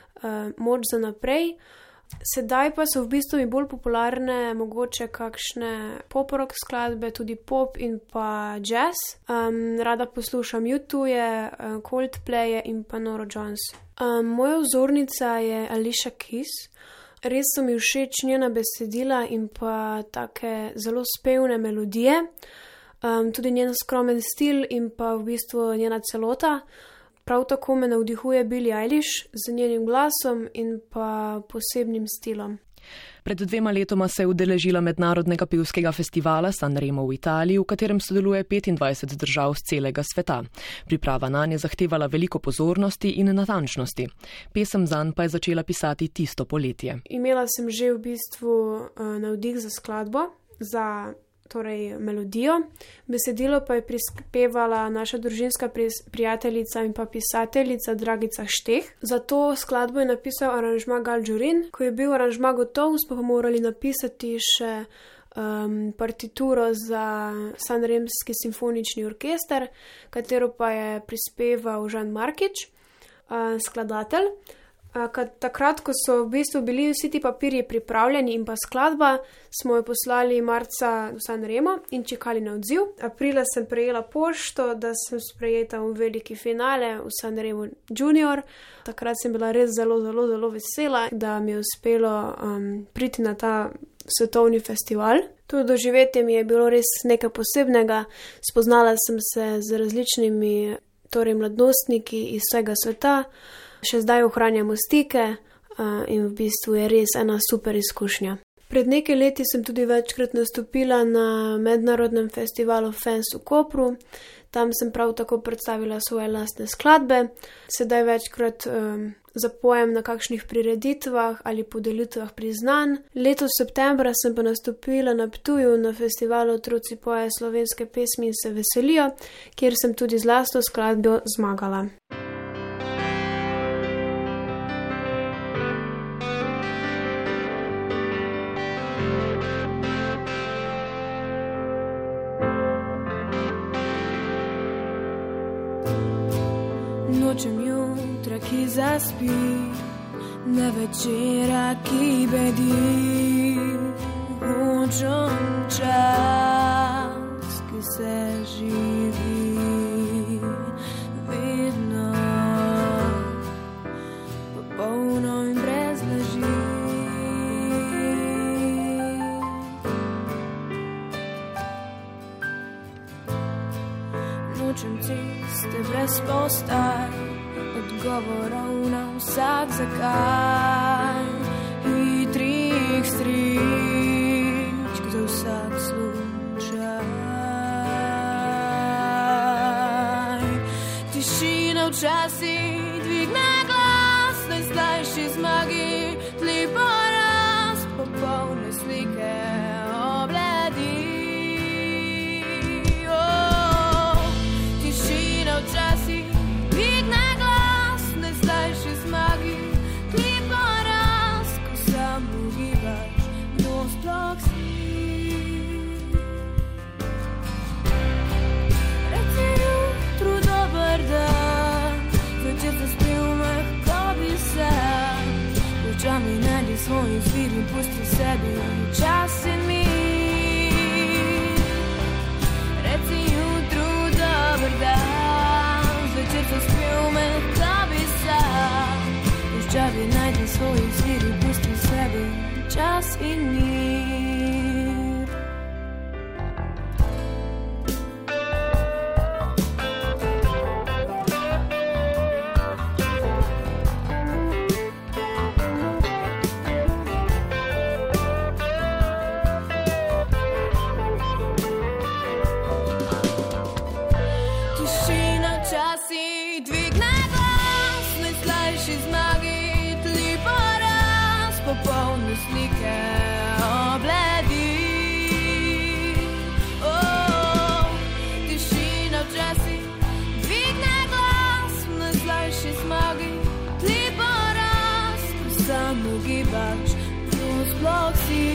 moč za naprej. Sedaj pa so v bistvu mi bolj popularne mogoče kakšne pop-rock skladbe, tudi pop in pa jazz. Rada poslušam U2, Coldplaye in pa Norah Jones. Moja vzornica je Alicia Keys. Res so mi všeč njena besedila in pa take zelo spevne melodije. Tudi njen skromen stil in pa v bistvu njena celota. Prav tako me navdihuje Billie Eilish z njenim glasom in pa posebnim stilom.
Pred 2 letoma se je udeležila mednarodnega pevskega festivala Sanremo v Italiji, v katerem sodeluje 25 držav z celega sveta. Priprava nanj je zahtevala veliko pozornosti in natančnosti. Pesem zanj pa je začela pisati tisto poletje.
Imela sem že v bistvu navdih za skladbo, za melodijo. Besedilo pa je prispevala naša družinska prijateljica in pa pisateljica Dragica Šteh. Za to skladbo je napisal aranžma Gal Đurin. Ko je bil aranžma gotov, smo pa morali napisati še partituro za Sanremski simfonični orkester, katero pa je prispeval Žan Markič, skladatelj. Takrat, ko so v bistvu bili vsi ti papirji pripravljeni in pa skladba, smo jo poslali marca v Sanremo in čakali na odziv. Aprila sem prejela pošto, da sem sprejeta v veliki finale v Sanremo Junior. Takrat sem bila res zelo vesela, da mi je uspelo priti na ta svetovni festival. To doživetje mi je bilo res nekaj posebnega. Spoznala sem se z različnimi mladostniki iz vsega sveta. Še zdaj ohranjamo stike in v bistvu je res ena super izkušnja. Pred nekaj leti sem tudi večkrat nastopila na mednarodnem festivalu Fans v Kopru. Tam sem prav tako predstavila svoje lastne skladbe. Sedaj večkrat zapojem na kakšnih prireditvah ali podelitvah priznanj. Letos septembra sem pa nastopila na Ptuju na festivalu Otroci pojejo slovenske pesmi in se veselijo, kjer sem tudi z lastno skladbo zmagala.
Nočem jutra, ki zaspi, ne večera, ki bedi. Hočem čas, ki se živi vedno, popolno in brez laži. Nočem ceste brez postaj, odgovorov na vsak zakaj, hitrih stričk za vsak slučaj. Tišina včasih dvigne glas, najslajši zmagi, tli porast, popolne slike obledi. Tišina včasih dvigne glas, najslajši zmagi, tli porast, ko sam ugibaš, kdo sploh si. Reci jutru dober dan, večer zaspil mehko bi se, očami ne najdi svoj izvir in pusti sebi čas in mir. Reci jutru dober dan, zvečer zaspil me, da bi sam. Puščavi najdi svoj izvir in pusti sebi čas in mir. Popolne slike obledi. Tišina včasih dvigne glas, v najslajši zmagi tli poraz, ko samo gibač, tu sploh si.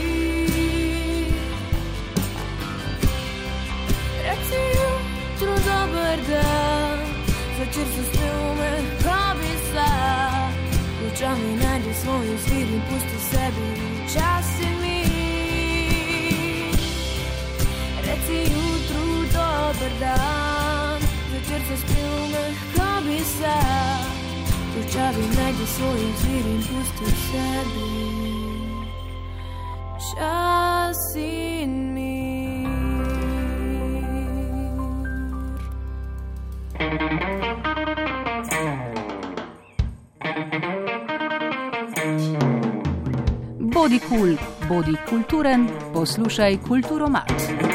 Reci jutro dober dan, zvečer se spil me, ko bi sam. Nočami najdi svoj izvir in pusti sebi čas in mir. Reci jutru dober dan, večer se spil me, ko bi sam. Nočami najdi svoj izvir in pusti sebi čas in mir.
Bodi kul, bodi kulturen, poslušaj Kulturomat.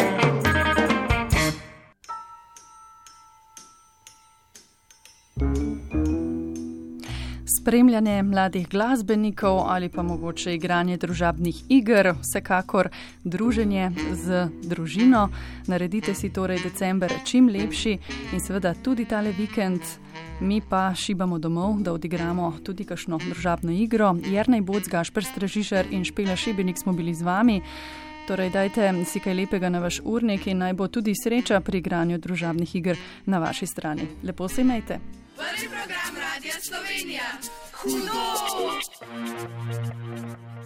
Spremljanje mladih glasbenikov ali pa mogoče igranje družabnih iger, vsekakor druženje z družino. Naredite si torej december čim lepši in seveda tudi tale vikend. Mi pa šibamo domov, da odigramo tudi kakšno družabno igro. Jernej Boc, Gašper Stražišar in Špela Šebenik smo bili z vami. Torej dajte si kaj lepega na vaš urnik in naj bo tudi sreča pri igranju družabnih iger na vaši strani. Lepo se imejte.
Prvi program Radia Slovenija. Hudo!